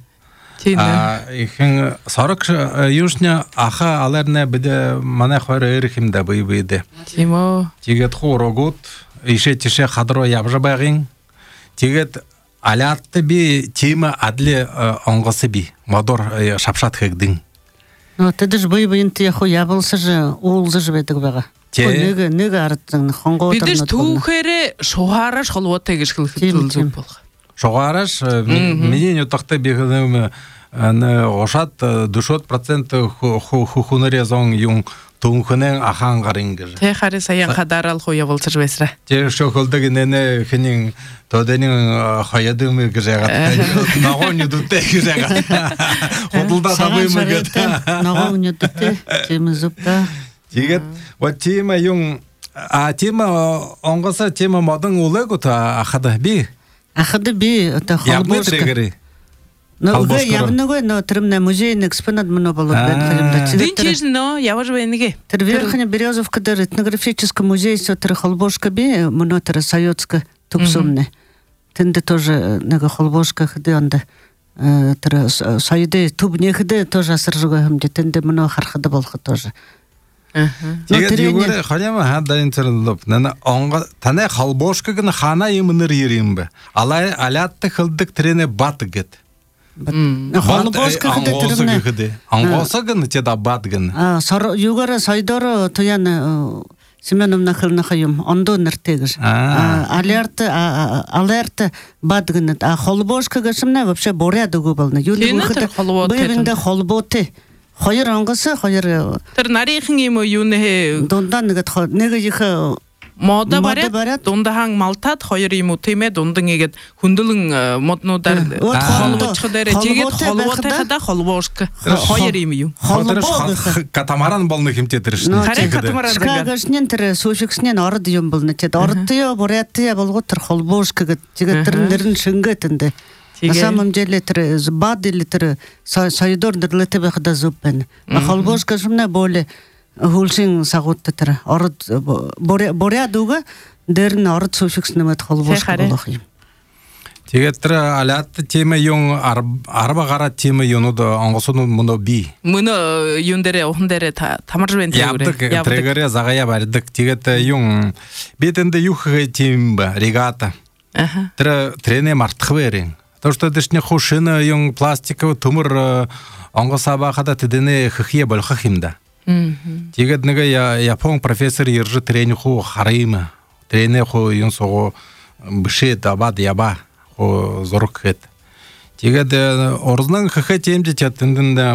Сарық юшне аха аларне біде мане қойры өрхімді бүй-бүйді. Тегет қорогут, ише-теше қадыро ябжы бәғин. Тегет алятты би темі адле оңғысы би, мадор шапшат хэгдің. Тедіш бүй-бүйін тияху ябылсы жы, уылзы жы бәдіг бәға. Неге арыттың, қонға отырын Бидеш туғыры шоғараш қолуат тегіш қылқы тұлзып болға. Шоғараш, менен өтақты бейгінім ошат душот процент хунере зон юн тунхнен ахан гарингер. Те хари саян хадарал хоя болсыр бесра. Те шоколдаг нене хинин тоденин хаядымы гжагат. Нагон юдутте гжагат. Хотулда табымы гет. Нагон юдутте темизупта. Тигет вот тема юн тема онгоса тема модын улегута ахада би. Ахада би это холбошка. Но уже явного, но трудно музейный экспонат много было. Динчижно, я уже войнге. Верхняя Березовка, да, этнографический музей, сотра холбошка би, монотера советская тупсумне. Тенде тоже нога холбошка ходы анда. Тра сайде тубне ходы тоже асыржуга хамде. Тенде моно хархада болха тоже. Тегет югоре халяма хаддарын терлоп. Нана онга тане холбошка гына хана имыныр еримбе. Алай алятты хылдык трене батыгет. Холбошка ходы. Аңғоса гына теда батгын. Югоре сайдоро тояны Семеновна хылнахайым, ондо ныртегіш. Алерты батгын. А холбошка гашымна вообще боряду губалны. Бүйбінде холботы. Хайыр аңғысы, хайыр... Тір нарихын ему юны... Дондан неге ехі... Мода барят, донда хаң малтат, хайыр ему теме, дондың егет хүнділің моднудар холбошқыдары, жегет холботы қада холбошқы. Хайыр ему ю. Катамаран болны кем тетірішін. Шқағашнен тірі суфикснен арыды ем болны тет. Арыттыя, боряттыя болғы тір холбошқы гет. Жегеттеріндерін шыңгетінді. На самом деле бад или сайдор дерлете бехда зупен. А холбошка шумне более гулшин сагутты тера. Орд боря дуга дерн орд суфикснемет холбошка болохим. Тегеттер алятты тема юн арба гара тема юну да аңгысыны муну би. Муну юндере охндере тамаржбен тегере. Ябдык трегере загая бардык. Тегетте юн бетенде юхы тимба регата. Трене мартхверин. То, что дышне хушина yung пластиковый тумыр онго сабахада тедене хихие болха химда. Тегет нега япон профессор ержи трени ху харыма. Трене ху yung сого бышет абад яба ху зорук хет. Тегет орзнан хихе темде тенденде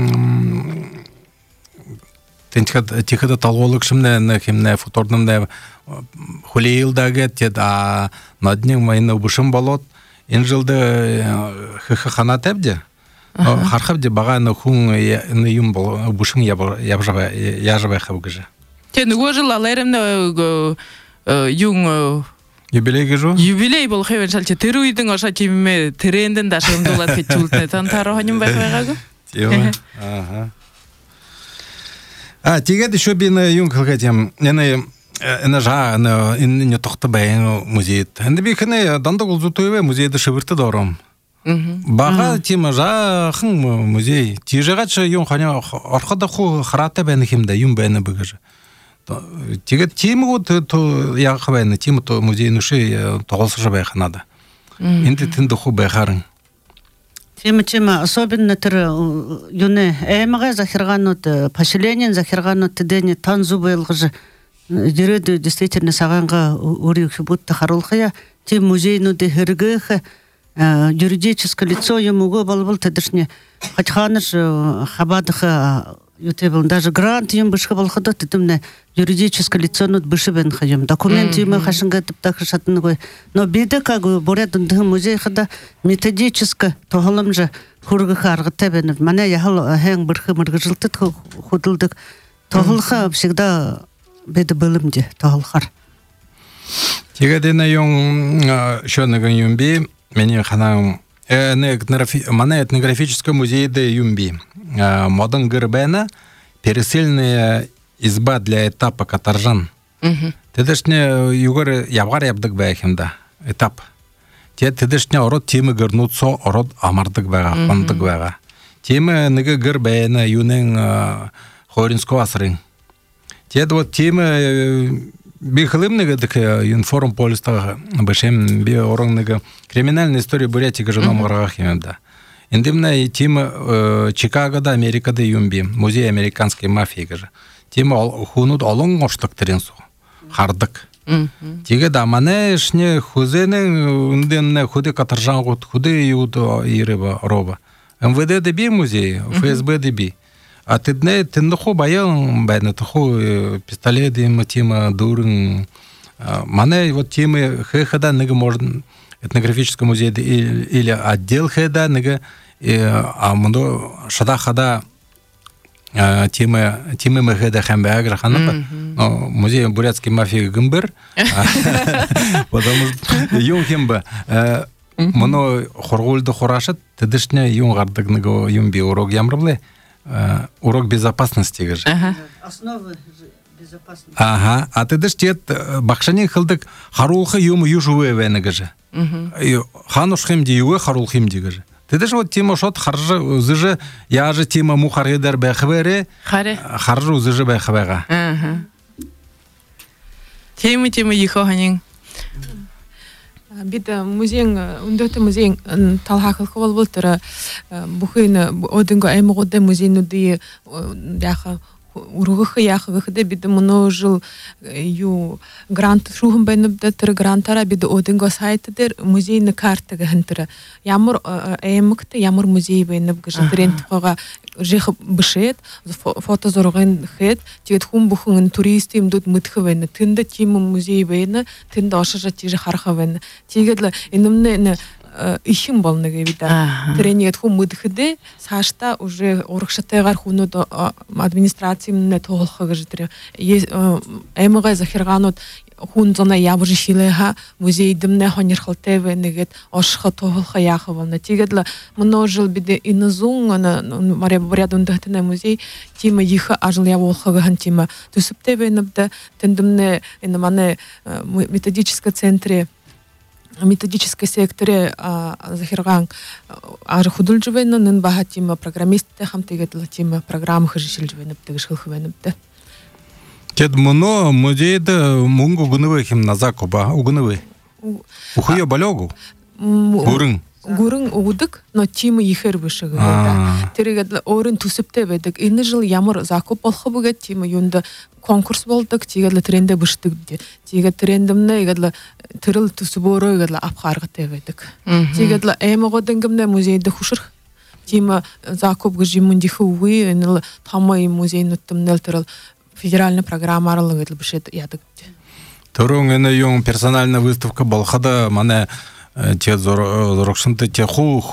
тихада талголык шимне химне футорнымда хулеилдага тед наднең майна бушым болот. Инжилды хана тебде, хархабде баганы хун юм бол бушын яжабай хабгыжа. Те нөгөө жыл алайрымны юң юбилей гыжу? Юбилей бол хевен шалчы тыруйдың оша кемме тренден дашымдулат кетчултне тантары ханим байхайгагы? Тема. Тегет еще бин юң кылгатем. Эна жа не тохта бәйін музейт. Энди бихне дандық ұлзутуеве музейді шыбырты дором. Баға тема жа хың музей. Тижағатшы юн ханя арқада ху харата бәйіні хемді, юн бәйіні бүгіжі. Тегет тема ғу яғы бәйіні, тема музей нүші тоғылсыжы бәйханады. Энди тінді ху бәйхарын. Тема особенно юны әміға захирғанут, поселенен захирғанут тедені тан зубы елғыжы. Дереді действительно сағанға урих будто харулхая, тем музейну де хергеха, юридическое лицо ему был тедешне, хоть ханыш хабадха ютебл даже грант им бышха болхада, тетумне юридическое лицо нут бышебен хаем, документы ему хашинга типтах шатныгой, но беда как борядун де музей хада методическое тогалам же хургаха аргатебен, мане яхал хэнг бырхы мыргыжилтыт худылдык, тогалха всегда беді бөлімде тоғылғар. Тегедені yung шөнігін юмби, мені қанағым, мана этнографический музейді юмби. Модын гырбәні пересыльная изба для этапа катаржан. Тедешне югар явгар ябдык бәйхімда, этап. Тедешне ород темі гырнутсо, ород амардык бәға, қондык бәға. Темі нігі гыр бәйіні юнен хоринско асырын. Тед вот тема бихлымныга такая информ полиста башем би оронныга криминальная история Бурятии женом грахах имда. Индимна тема Чикагода Америкада юмби музей американской мафии гажа. Тема хунут алон оштак теренсу хардык. Теге да мане шне хузене индемне худе катаржан гут худе юд иреба роба. МВД деби музей, ФСБ деби. А ты хо баян, байна хо пистолет дем тема дурн. Мане вот темы хэхада нега можно этнографический музей или отдел хэда нега а мундо шада хада темы мэхэда хэмбэ аграхана. Музей бурятской мафии Гымбер. Потому что юн хэмбэ муно хоргулды хорашат тедишне юн гардык нега юн би урок ямрбле. Урок безопасности гыж. Основы безопасности. Ага, а ты дыштет бакшане хылдык харулхы юм южуэ вене гыж. Хануш хемди юэ харул хемди гыж. Ты дыш вот тема шот харжы үзыжы яжы тема мухарыдар бэхбере. Харжы үзыжы бэхбега. Ага. Тема ихо ханин. Бид музейн үндэт музейн талхакыл хол болтора бухын одынга аймагыда музейнуди яха ургых яхыгыда бид муну жыл ю грант шухын бенебде тер гранттара бид одынга сайтыдер музейны картага хынтыра ямар аймакта ямар музей бенеб гыждырен тога жих бышет фото зоргын хет тигет хум бухын туристим дут мытхвен тында тим музей бен тында ашажа тиже хархавен тигедле инемне ишим болныгы бида тренет хум мытхыде сашта уже оргшатайгар хуну администрациямне толхыгы житре эмга захирганут хун зона ябжы шилеха музейдимне хонирхалтеве негет ашха толха яхы болна тигедле множил биде инзун маре бурядундахтene музей тима иха ажыл яволхыгы хантима түсүптебе небде тендимне инмане методический центре методической секторе захирган ар худулжвена нын бахатима программистте хам тегетла тима программа хыжишилжвенеп тегишхылхвенепте. Тед муно музейда мунгу гунывы хим назакоба угунывы. Ухуя балёгу. Гурын угудык, но тима ихер бышыгы. Терегетла орын түсүптебедик. Ины жыл ямар закоп болхыбыга тима юнда конкурс болдык, тигетле тренде быштык. Тиге трендимне егетле тырыл түсүбору егетле апхаргы тебедик. Тигетле эмогодынгымне музейде хушыр. Тима закоп гыжимындихы угы, энил тамай музейнуттымнел тырыл федеральный программа аралыгы бышет ядык. Турун эне юн персональная выставка болхада мане те зорокшынты те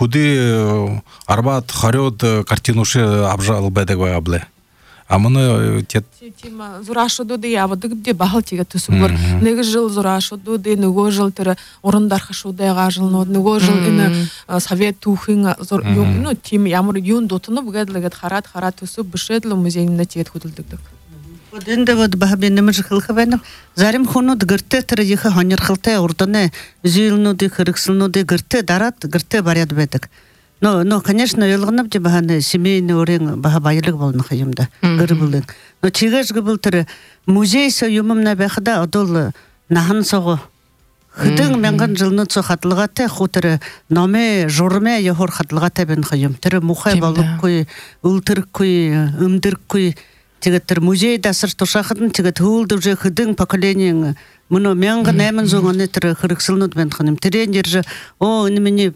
худы арбат харёд картинуши абжал бедек абле. А муну те тима зурашуду де ябыдык де бахал тиге түсүбөр. Неге жыл зурашуду де него жыл тыры орындар хашудайга жылны него жыл ине совет тухинга зор ну тим ямар юн дотуну бугадлыгат харат түсүп бышетлы музейне тиет худулдык. Вот инде вот бахабенем жихылхабенем зарим хуну дгырте тырыйха ханырхылте урдане зилнуди хырыксылнуди гырте дарат гырте барят бедик. Но конечно ялгынып де баханы семейный орен баха байлык болны хыйымда гырбылын. Но чигеш гыбылтыры музей союмымна бахда адол нахан сого хыдың менган жылны цохатлыгате хутыры номе журме яхор хатлыгате бен хыйым. Тыры мухай балык куй ултырык куй ымдырык куй тигеттер музей дасыр тушахын тигет хулды уже хыдың поколениең муну менга немен зоңаны тыры хырыксылнут бен хыным тренер же о немени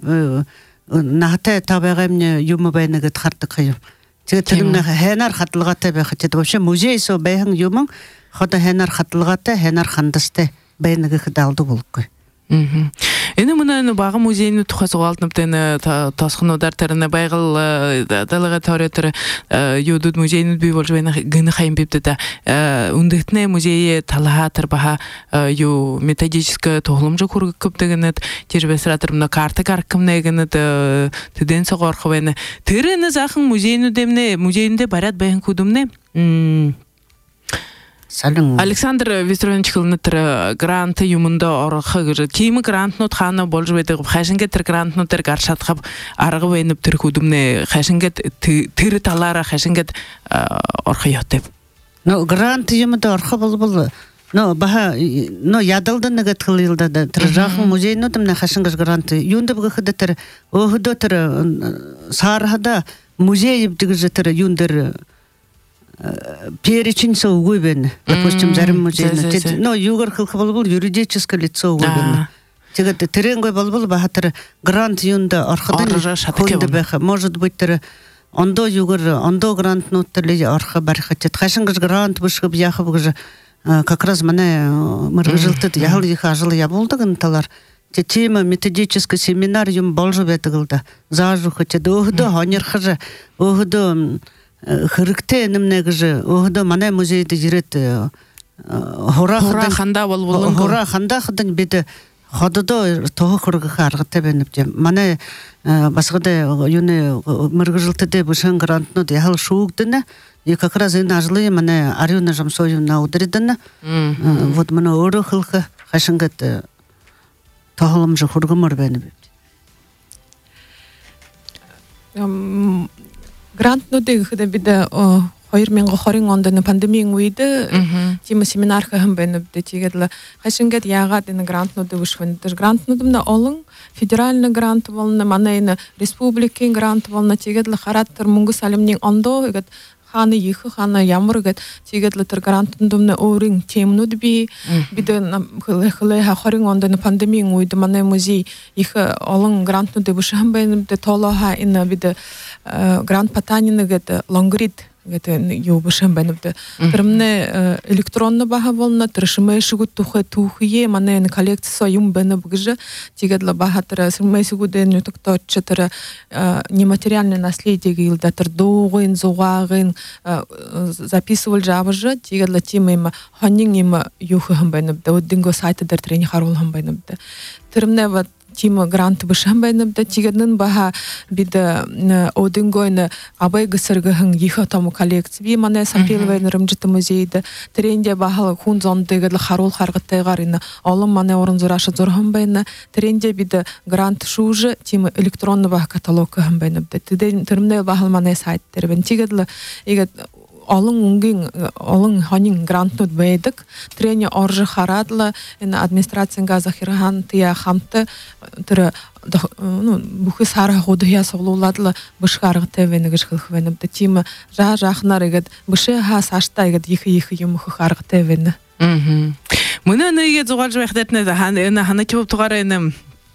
нахта табагамне юмы байнагы тхартык хыйым тигеттерне хэнар хатлыгата бе хэтет вообще музей со бэхэн юмын хода хэнар хатлыгата хэнар хандасты байнагы хыдалды болук. Эне мына багы музейни тухасыгалтып тене тасхынудар терне байгыл далага таретер юдуд музейни би болжбайна гыны хайым бипте да ундытне музейе талахатыр баха ю методический тоглумжу кургып көптөгөнөт тербесратырмна карта каркымнегенет теден согорхвене терене захын музейни демне музейинде барат байын кудумне Александр Висторович хылнытыр гранты юмында орхыгыр. Кийми грантнут хана болжбедик хашинге тер грантнутер гаршатхап аргы венеп тер кудумне хашинге тер талара хашинге орхыйот деп. Но грант юмында орхы болбол. Но баха но ядылды негет кылылды да тражах музейну демне хашингеш гранты юнда бгыхда тер огдо тер сархада музей дигжетер юндер перечень соугубен, допустим, зарим музей, но югор хылхабал юридическое лицо угубен. Тегет теренге болбол бахатыр грант юнда архадан хунда беха. Может быть ондо югыр ондо грант нуттерле арха бархатет. Хашингыз грант бушып яхыбыгы как раз мана мыргыжылтыт яхыл яхажыл я болдыгын талар. Тема методический семинар юм болжып этигилди. Зажу хотя дохдо ханерхажа охдо хырыкте немнегже охдо мана музейде жүрет ханда болболун хора ханда хыдан беде хододо тоо хыргы харгыта бенипте мана басгыда юны мыргыжылтыде бушан грантну яхыл шуугдына и как раз и нажлы мана арюна жамсою на удридына вот мана оры хылхы хашынгат тағылым жы құрғымыр бәні бәді. Грант нөдегі қыда біді 2020 онданы пандемияң өйді, тема семинарға хым бәні бәді тегеділі. Қашынгет яға дені грант нөді үшвенді. Грант нөдімді олың федеральный грант болны, манайны республикин грант болны тегеділі қараттыр мұңғы салымнен ондо, ханы ехы ханы ямыргат тегетле грантындымны орин темнуд би биде хылы хахарин онданы пандемияң уйды мана музей ихы алын грантнуды бушам бенде толаха ина биде грант патанины гет лонгрид гет юбушам бенде термне электронны баха болна тыршымай шугут тухы тухие мана коллекция юм бене бгже тегетле баха тра сымай шугуде нютукто чатра нематериальное наследие гилдатыр доғын зуғағын записывал жабыжы тегетле тема ханин им юхы хамбайныбды оддинго сайтыдар трени харул хамбайныбды термне вот тема грант бышамбайныбды тегеднын баха биде одингойны абай гысыргыхын ихы тому коллекции мана сампиловайны рымжыты музейді тренде бахалы хун зондыгыдлы харул харгыттайгарыны алым мана орын зурашы зурхамбайны тренде биде грант шужы тема электронны баха каталогы хамбайныбды термне бахал мана сайттарбын тегедлы егет алың унгин алың ханин грантнут бейдик трене оржы харадлы администрацияга захирхан тия хамты тыры бухы сара ходия соглуладлы бышкаргы тевенигиш хылхвенибди тима жахнар егет бышы ха сашта егет ихи юмхы харгы тевени мына неге зугал жахдетне хана чоп тугарайным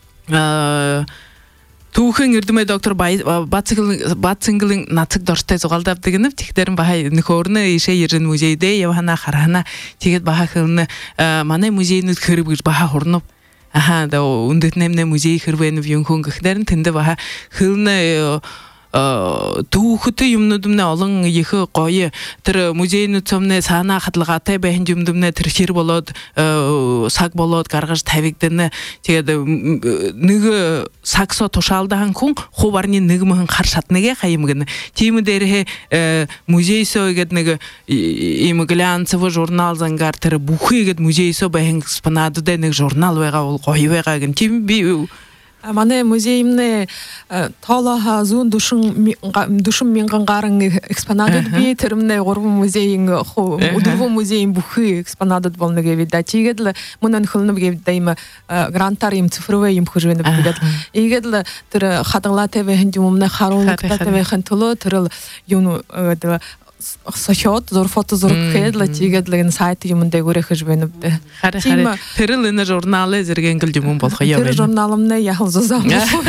Тухын үрдімей доктор бацыңгылың нацық дұрыстай зұғалдап дегеніп, текдерін бахай нүкорны еше ерін музейде, евхана қарағана тегет баха қылыны манай музейіні көріп үш баха хорнып. Да үндетнемне музей көрбейініп юнхун көхдерін тінді баха қылыны туухыты юмнудумне алың ехы қойы тір музейну цомне сана қатылғатай бәйін юмдумне тіршер болод сак болод қарғыш тәвекдені тегеді нүгі саксо тошалдаған күн хобарни нүгі мұхын қаршатныге қайымгіні теймі дәрі музейсо егет нүгі емі глянцевы журнал зангар тірі бұхы егет музейсо бәйін экспонады да нүгі журнал вайға ол қойы вайға ген теймі бей Мане музейимне талаха зун душум мингангарын экспонадат би термне горбу музейин удурбу музейин бухы экспонадат болныге вида тигедле мунан хылнып гевдайма гранттар им цифровой им хужвенеп бидат игедле тер хатыңла тебе хендумна харулык тебе хентуло терл юну сахот зор фото зор кедла тигедлеген сайты юмунда көрө хожбенипти. Харе терилине журналы зерген гылдымун болхо я. Тер журналымны яхыл зозам.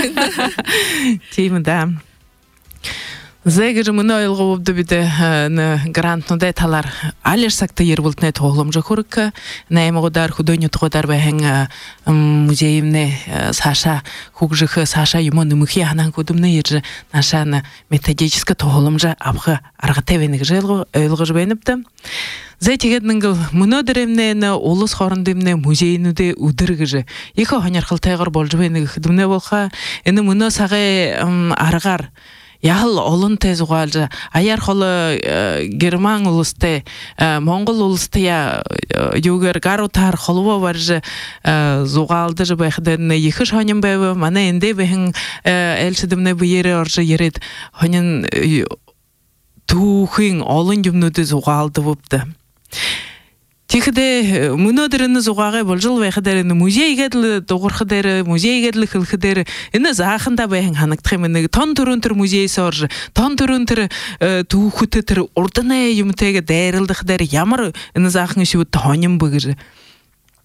Тимда. Зэгер мына ойлго болду биде грантнудай талар алерсакта ербултне тоглум жохурка наймогодар худойнутгодар бэхэн музейимне Саша хугжихы Саша юмоны мухи ханан кудумне ержи нашана методическа тоглумжа абгы аргатевеник жэлго ойлго жбенипти Зэтигеднингл мына деремне улус хорындымне музейнуде удыргыжы эко ханярхылтайгар болжбеник худумне болха эни мына сагы аргар Яхыл олон тез угалжа аяр холы Герман улусте Монгол улустая югер гарутар холова баржа зугалды же бэхден ехиш ханим бэвэ мана энде бэхэн элшидымне бэйэрэ оржа ерет ханин тухын олон юмнуды зугалды бупты. Тихде мунодерны зугага болжул вэхдерны музейгедл догурхдер музейгедл хылхдер эне захында бэхэн ханактхэмэнэг тон төрөнтөр музей сорж тон төрөнтөр туухүтэтэр урднэ юмтэгэ дайрылдыхдер ямар эне захын шүт тоним бэгэр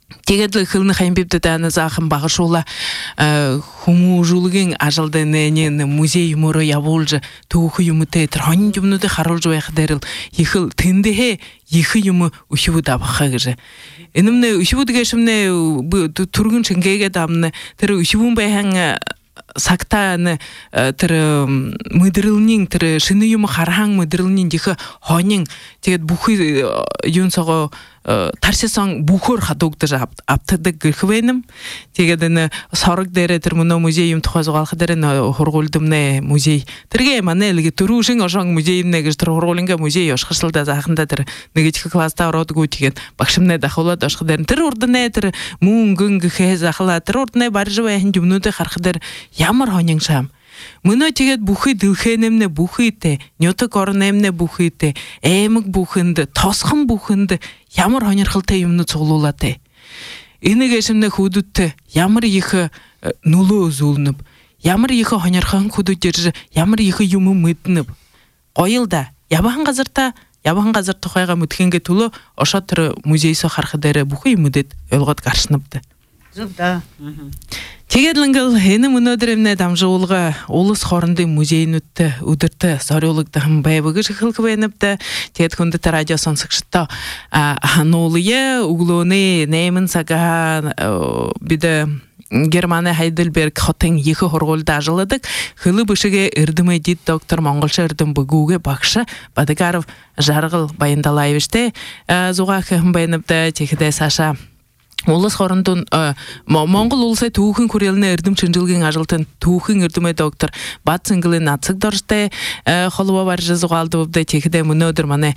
Тегедлі хылны хайымбепті дәні зақын бағышула хумужулығын ажалды нәнен музей юморы яболжы туғы юмыты тұрғанын юмнуды харылжы байқыдарыл ехыл тындығы ехы юмы үшіву дабыққа кіжі. Энімні үшіву дегешімні тұрғын шынгайға дамны түрі үшівун байхаңы сактаны тыры мыдырылнин тыры шыны юмы хархаң мыдырылнин дихы хонин тегет бухы юнсого тарсесаң бухор хадогдыр аптыды гырхвенім тегедіні сарык дәрі тыр мұна музей юм тұқазы қалқыдарын хорғолдымны музей тірге маны әлігі тұру үшін ошаң музейімне кіжтір хорғолынға музей ошқышылда зақында тыр негетікі класста ородығу теген бақшымны дақылады ошқыдарын тыр ордыны тыр мұң күн күхе зақыла тыр ордыны бар жывы әхін жүмнуды қарқыдар ямар хонин шам Мына тегет бухы дылхенемне бухыйте, нёты корнемне бухыйте, эмик бухынды, тосхын бухынды, ямар хонерхылте юмны цоглулате. Инегешимне худутте, ямар ихы нулу узулнып, ямар ихы хонерхан худутержі, ямар ихы юмы мытнып. Ойылда, ябахан газырта қойға мүткенге тулы, оша түрі музейсі қарқыдары бухы юмыдет, өлғат қаршыныпты. Зубда. Тегедлінгіл, ені мұнодырымне дамжуылға олыс хорынды музейін өтті, үдірті, сорюлықтығын байбығы жықылғы бәйініпті. Тегет күндіті радио сонсықшытта анолые, углуыны, неймін саға біді Германия Хайдельберг хотын екі хорғолды ажыладық. Хылы бұшыға үрдімі дид доктор Монголша үрдім бұгуға бақшы Бадыгаров жарғыл байындалайвішті. Зуға қығын бәйініпті, тегеде Саша Олыс хорындын Моңғол олысай туғын көреліне үрдім чынжылғын ажылтын туғын үрдімі доктор батсыңғылы нацық дұрышты қолуа бар жазуға алды бұбды текіде мұны өдір маны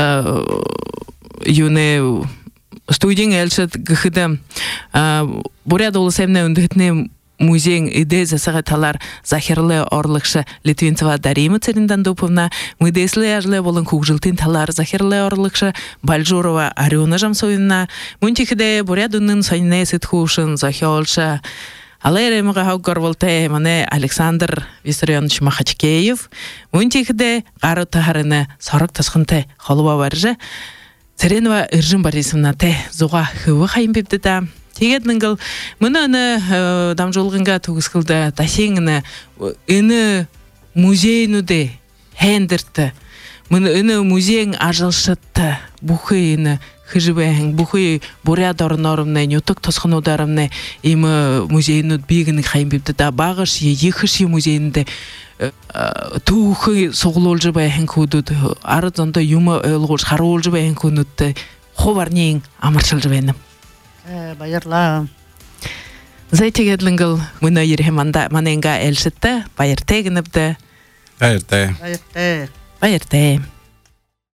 юны студияң әлшіт ғыхыды бұряд олысайымна үндігітіне музейн иде засага талар захирлы орлыкшы Литвинцева Дарима Цериндан Дуповна, мыдеслы ажлы болын кугжилтын талар захирлы орлыкшы Бальжурова Ариона Жамсоевна, мунтихиде бурядунын сайне сытхушын захиолшы Алайремыға хаугар волте мане Александр Виссарионович Махачкеев, мунтихиде ғары тахарыны сарық тасқынты қолуа баржы Церенова Иржин Борисовна те зуға хывы хайым бепдіда. Тегетніңгіл, мұны дамжолғынға тұғысқылды тасеңіні үні музейнуде хендірті. Мұны үні музейн ажылшытты. Бұхы үні хыжыбәң, бұхы буряд орын-орымны, нютық тосқын ударымны имы музейнуд бейгіні қайым бепді да бағыш, ехіші музейнді туғы соғыл олжы бәйін көдуд. Арыдзонда юмы өлғылш, қары олжы бәйін көдуд. Ховарнең амыршылжы бәйінім. Байырла. Зайтегедлінгіл мұны ерхеманда маненға әлшітті, байырте гініпді. Байырте. Байырте. Байырте.